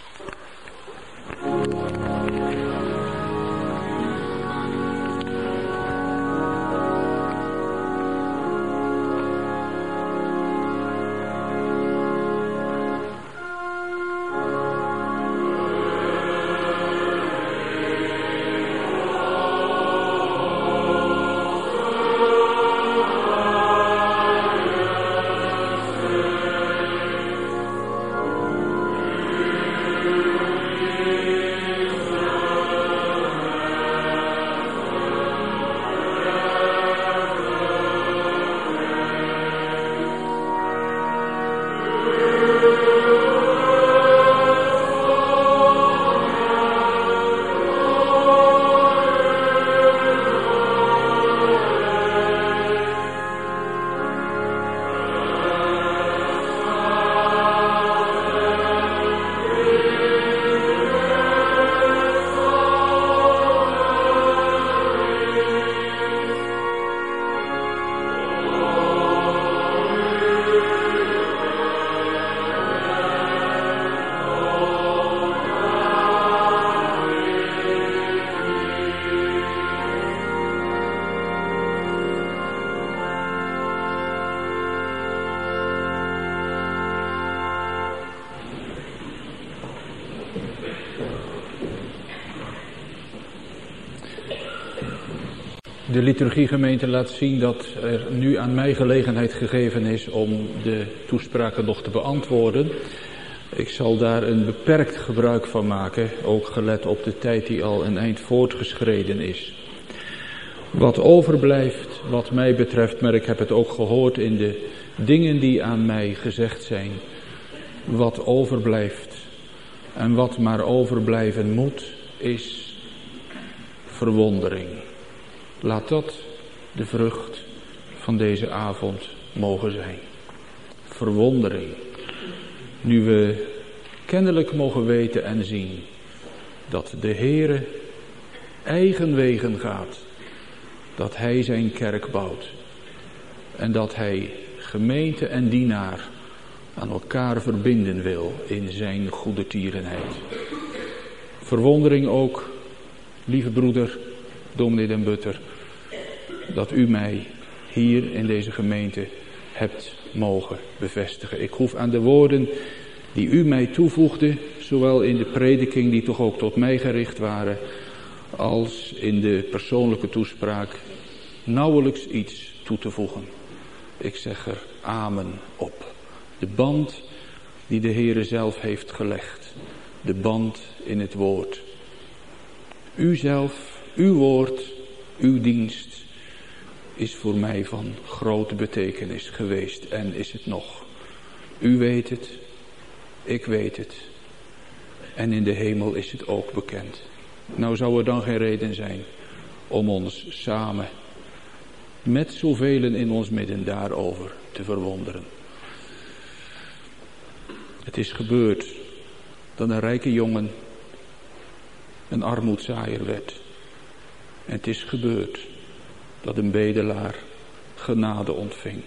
De liturgiegemeente laat zien dat er nu aan mij gelegenheid gegeven is om de toespraken nog te beantwoorden. Ik zal daar een beperkt gebruik van maken, ook gelet op de tijd die al een eind voortgeschreden is. Wat overblijft, wat mij betreft, maar ik heb het ook gehoord in de dingen die aan mij gezegd zijn. Wat overblijft en wat maar overblijven moet, is verwondering. Laat dat de vrucht van deze avond mogen zijn. Verwondering. Nu we kennelijk mogen weten en zien dat de Heere eigen wegen gaat. Dat Hij zijn kerk bouwt. En dat Hij gemeente en dienaar aan elkaar verbinden wil in zijn goede tierenheid. Verwondering ook, lieve broeder, dominee Den Butter, dat u mij hier in deze gemeente hebt mogen bevestigen. Ik hoef aan de woorden die u mij toevoegde, zowel in de prediking die toch ook tot mij gericht waren, als in de persoonlijke toespraak, nauwelijks iets toe te voegen. Ik zeg er amen op. De band die de Heere zelf heeft gelegd. De band in het woord. U zelf, uw woord, uw dienst is voor mij van grote betekenis geweest en is het nog. U weet het, ik weet het en in de hemel is het ook bekend. Nou zou er dan geen reden zijn om ons samen met zoveel in ons midden daarover te verwonderen. Het is gebeurd dat een rijke jongen een armoedzaaier werd. En het is gebeurd dat een bedelaar genade ontving.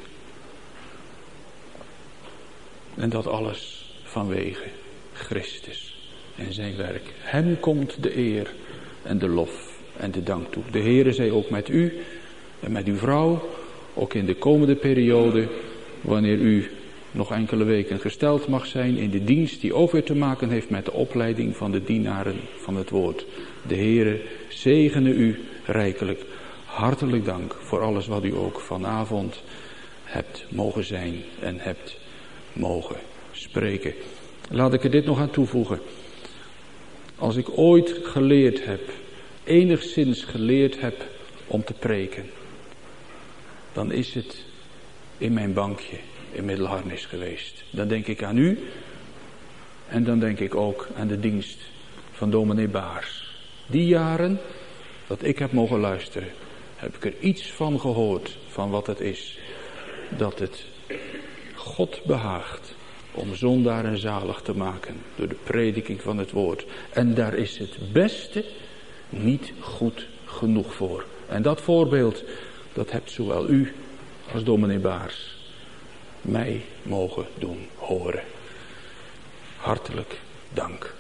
En dat alles vanwege Christus en zijn werk. Hem komt de eer en de lof en de dank toe. De Heere zij ook met u en met uw vrouw, ook in de komende periode, wanneer u nog enkele weken gesteld mag zijn in de dienst die ook weer te maken heeft met de opleiding van de dienaren van het woord. De Heere zegene u rijkelijk. Hartelijk dank voor alles wat u ook vanavond hebt mogen zijn en hebt mogen spreken. Laat ik er dit nog aan toevoegen. Als ik ooit geleerd heb, enigszins geleerd heb om te preken, dan is het in mijn bankje in Middelharnis geweest. Dan denk ik aan u en dan denk ik ook aan de dienst van dominee Baars. Die jaren dat ik heb mogen luisteren, heb ik er iets van gehoord van wat het is. Dat het God behaagt om zondaren zalig te maken door de prediking van het woord. En daar is het beste niet goed genoeg voor. En dat voorbeeld, dat hebt zowel u als dominee Baars mij mogen doen horen. Hartelijk dank.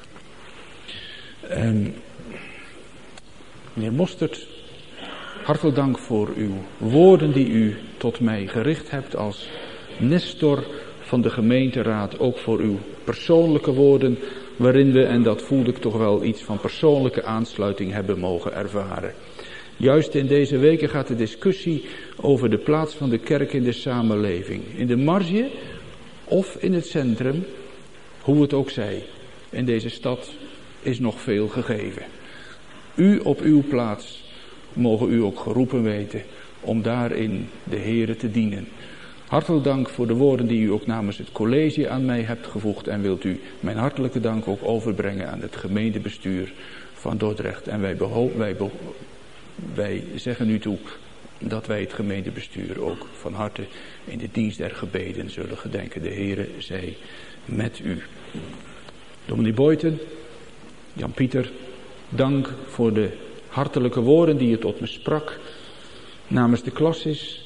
Meneer Mostert, hartelijk dank voor uw woorden die u tot mij gericht hebt als nestor van de gemeenteraad. Ook voor uw persoonlijke woorden waarin we, en dat voelde ik toch wel, iets van persoonlijke aansluiting hebben mogen ervaren. Juist in deze weken gaat de discussie over de plaats van de kerk in de samenleving. In de marge of in het centrum, hoe het ook zij. In deze stad is nog veel gegeven. U op uw plaats mogen u ook geroepen weten om daarin de Heere te dienen. Hartelijk dank voor de woorden die u ook namens het college aan mij hebt gevoegd. En wilt u mijn hartelijke dank ook overbrengen aan het gemeentebestuur van Dordrecht. En wij zeggen u toe dat wij het gemeentebestuur ook van harte in de dienst der gebeden zullen gedenken. De Heere zij met u. Dominee Boyten, Jan-Pieter, dank voor de hartelijke woorden die je tot me sprak namens de klasses.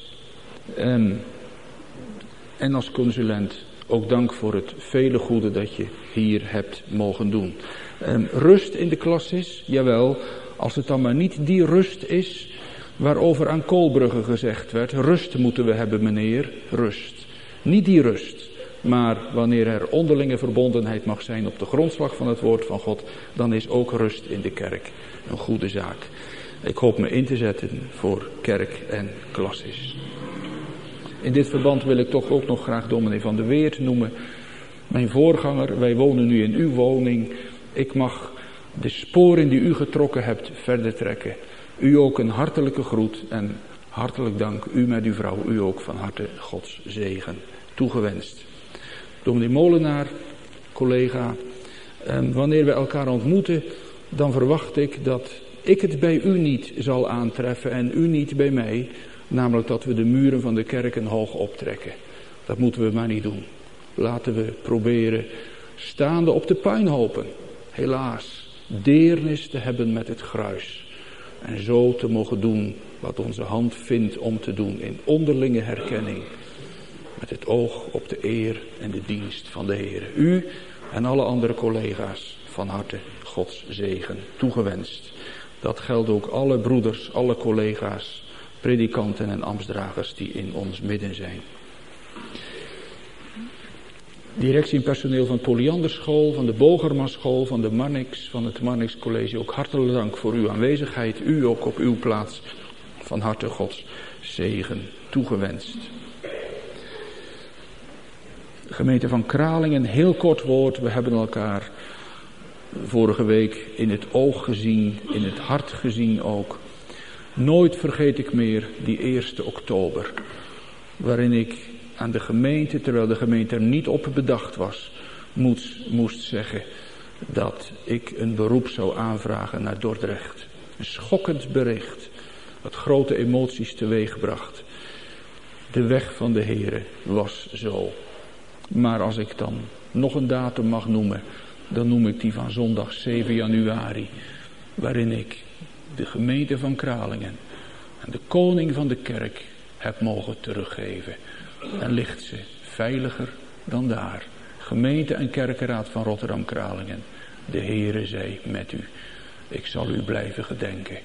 En als consulent ook dank voor het vele goede dat je hier hebt mogen doen. Rust in de klasses, jawel, als het dan maar niet die rust is waarover aan Koolbrugge gezegd werd. Rust moeten we hebben, meneer, rust. Niet die rust, maar wanneer er onderlinge verbondenheid mag zijn op de grondslag van het woord van God, dan is ook rust in de kerk een goede zaak. Ik hoop me in te zetten voor kerk en klasses. In dit verband wil ik toch ook nog graag dominee Van de Weert noemen. Mijn voorganger, wij wonen nu in uw woning. Ik mag de sporen die u getrokken hebt verder trekken. U ook een hartelijke groet en hartelijk dank. U met uw vrouw, u ook van harte Gods zegen toegewenst. Dominee Molenaar, collega, wanneer we elkaar ontmoeten, dan verwacht ik dat ik het bij u niet zal aantreffen en u niet bij mij. Namelijk dat we de muren van de kerken hoog optrekken. Dat moeten we maar niet doen. Laten we proberen staande op de puinhopen, helaas, deernis te hebben met het gruis. En zo te mogen doen wat onze hand vindt om te doen in onderlinge herkenning. Met het oog op de eer en de dienst van de Heer. U en alle andere collega's van harte Gods zegen toegewenst. Dat geldt ook alle broeders, alle collega's, predikanten en ambtsdragers die in ons midden zijn. Directie en personeel van het Polyanderschool, van de Bogermaschool, van de Marnix, van het Marnix College. Ook hartelijk dank voor uw aanwezigheid. U ook op uw plaats van harte Gods zegen toegewenst. De gemeente van Kralingen, heel kort woord. We hebben elkaar vorige week in het oog gezien, in het hart gezien ook. Nooit vergeet ik meer die 1 oktober. Waarin ik aan de gemeente, terwijl de gemeente er niet op bedacht was, moest zeggen dat ik een beroep zou aanvragen naar Dordrecht. Een schokkend bericht dat grote emoties teweegbracht. De weg van de Heere was zo. Maar als ik dan nog een datum mag noemen, dan noem ik die van zondag 7 januari. Waarin ik de gemeente van Kralingen en de koning van de kerk heb mogen teruggeven. En ligt ze veiliger dan daar. Gemeente en kerkenraad van Rotterdam-Kralingen. De Heere zij met u. Ik zal u blijven gedenken.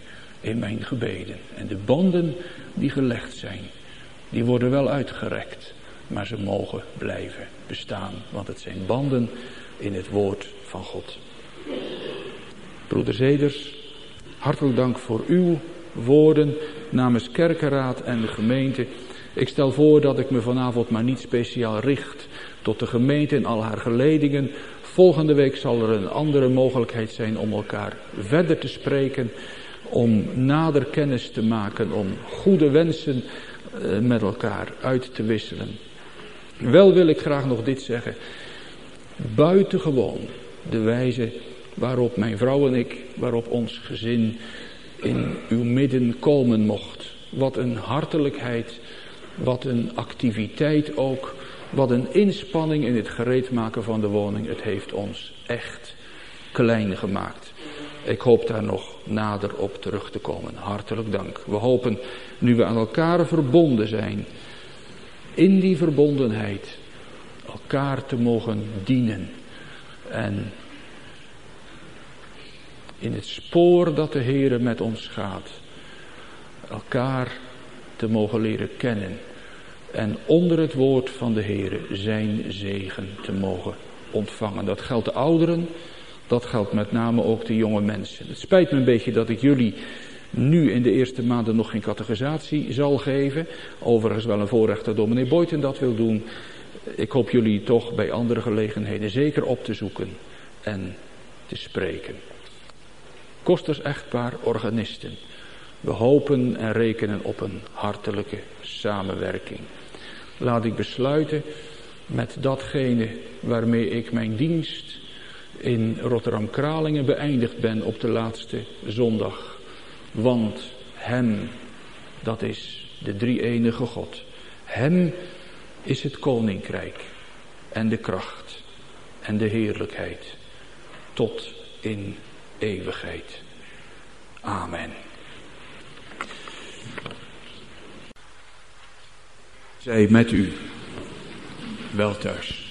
in mijn gebeden. En de banden die gelegd zijn, die worden wel uitgerekt, maar ze mogen blijven bestaan, want het zijn banden in het woord van God. Broeder Zeders, hartelijk dank voor uw woorden namens kerkenraad en de gemeente. Ik stel voor dat ik me vanavond maar niet speciaal richt tot de gemeente en al haar geledingen. Volgende week zal er een andere mogelijkheid zijn om elkaar verder te spreken, om nader kennis te maken, om goede wensen met elkaar uit te wisselen. Wel wil ik graag nog dit zeggen. Buitengewoon de wijze waarop mijn vrouw en ik, waarop ons gezin in uw midden komen mocht. Wat een hartelijkheid, wat een activiteit ook, wat een inspanning in het gereedmaken van de woning. Het heeft ons echt klein gemaakt. Ik hoop daar nog nader op terug te komen. Hartelijk dank. We hopen, nu we aan elkaar verbonden zijn, in die verbondenheid elkaar te mogen dienen. En in het spoor dat de Heere met ons gaat, elkaar te mogen leren kennen. En onder het woord van de Heere zijn zegen te mogen ontvangen. Dat geldt de ouderen, dat geldt met name ook de jonge mensen. Het spijt me een beetje dat ik jullie nu in de eerste maanden nog geen catechisatie zal geven. Overigens wel een voorrecht dat dominee Boyten dat wil doen. Ik hoop jullie toch bij andere gelegenheden zeker op te zoeken en te spreken. Kosters echtpaar, organisten. We hopen en rekenen op een hartelijke samenwerking. Laat ik besluiten met datgene waarmee ik mijn dienst in Rotterdam-Kralingen beëindigd ben op de laatste zondag. Want hem, dat is de drie-enige God. Hem is het koninkrijk en de kracht en de heerlijkheid tot in eeuwigheid. Amen. Zij met u wel thuis.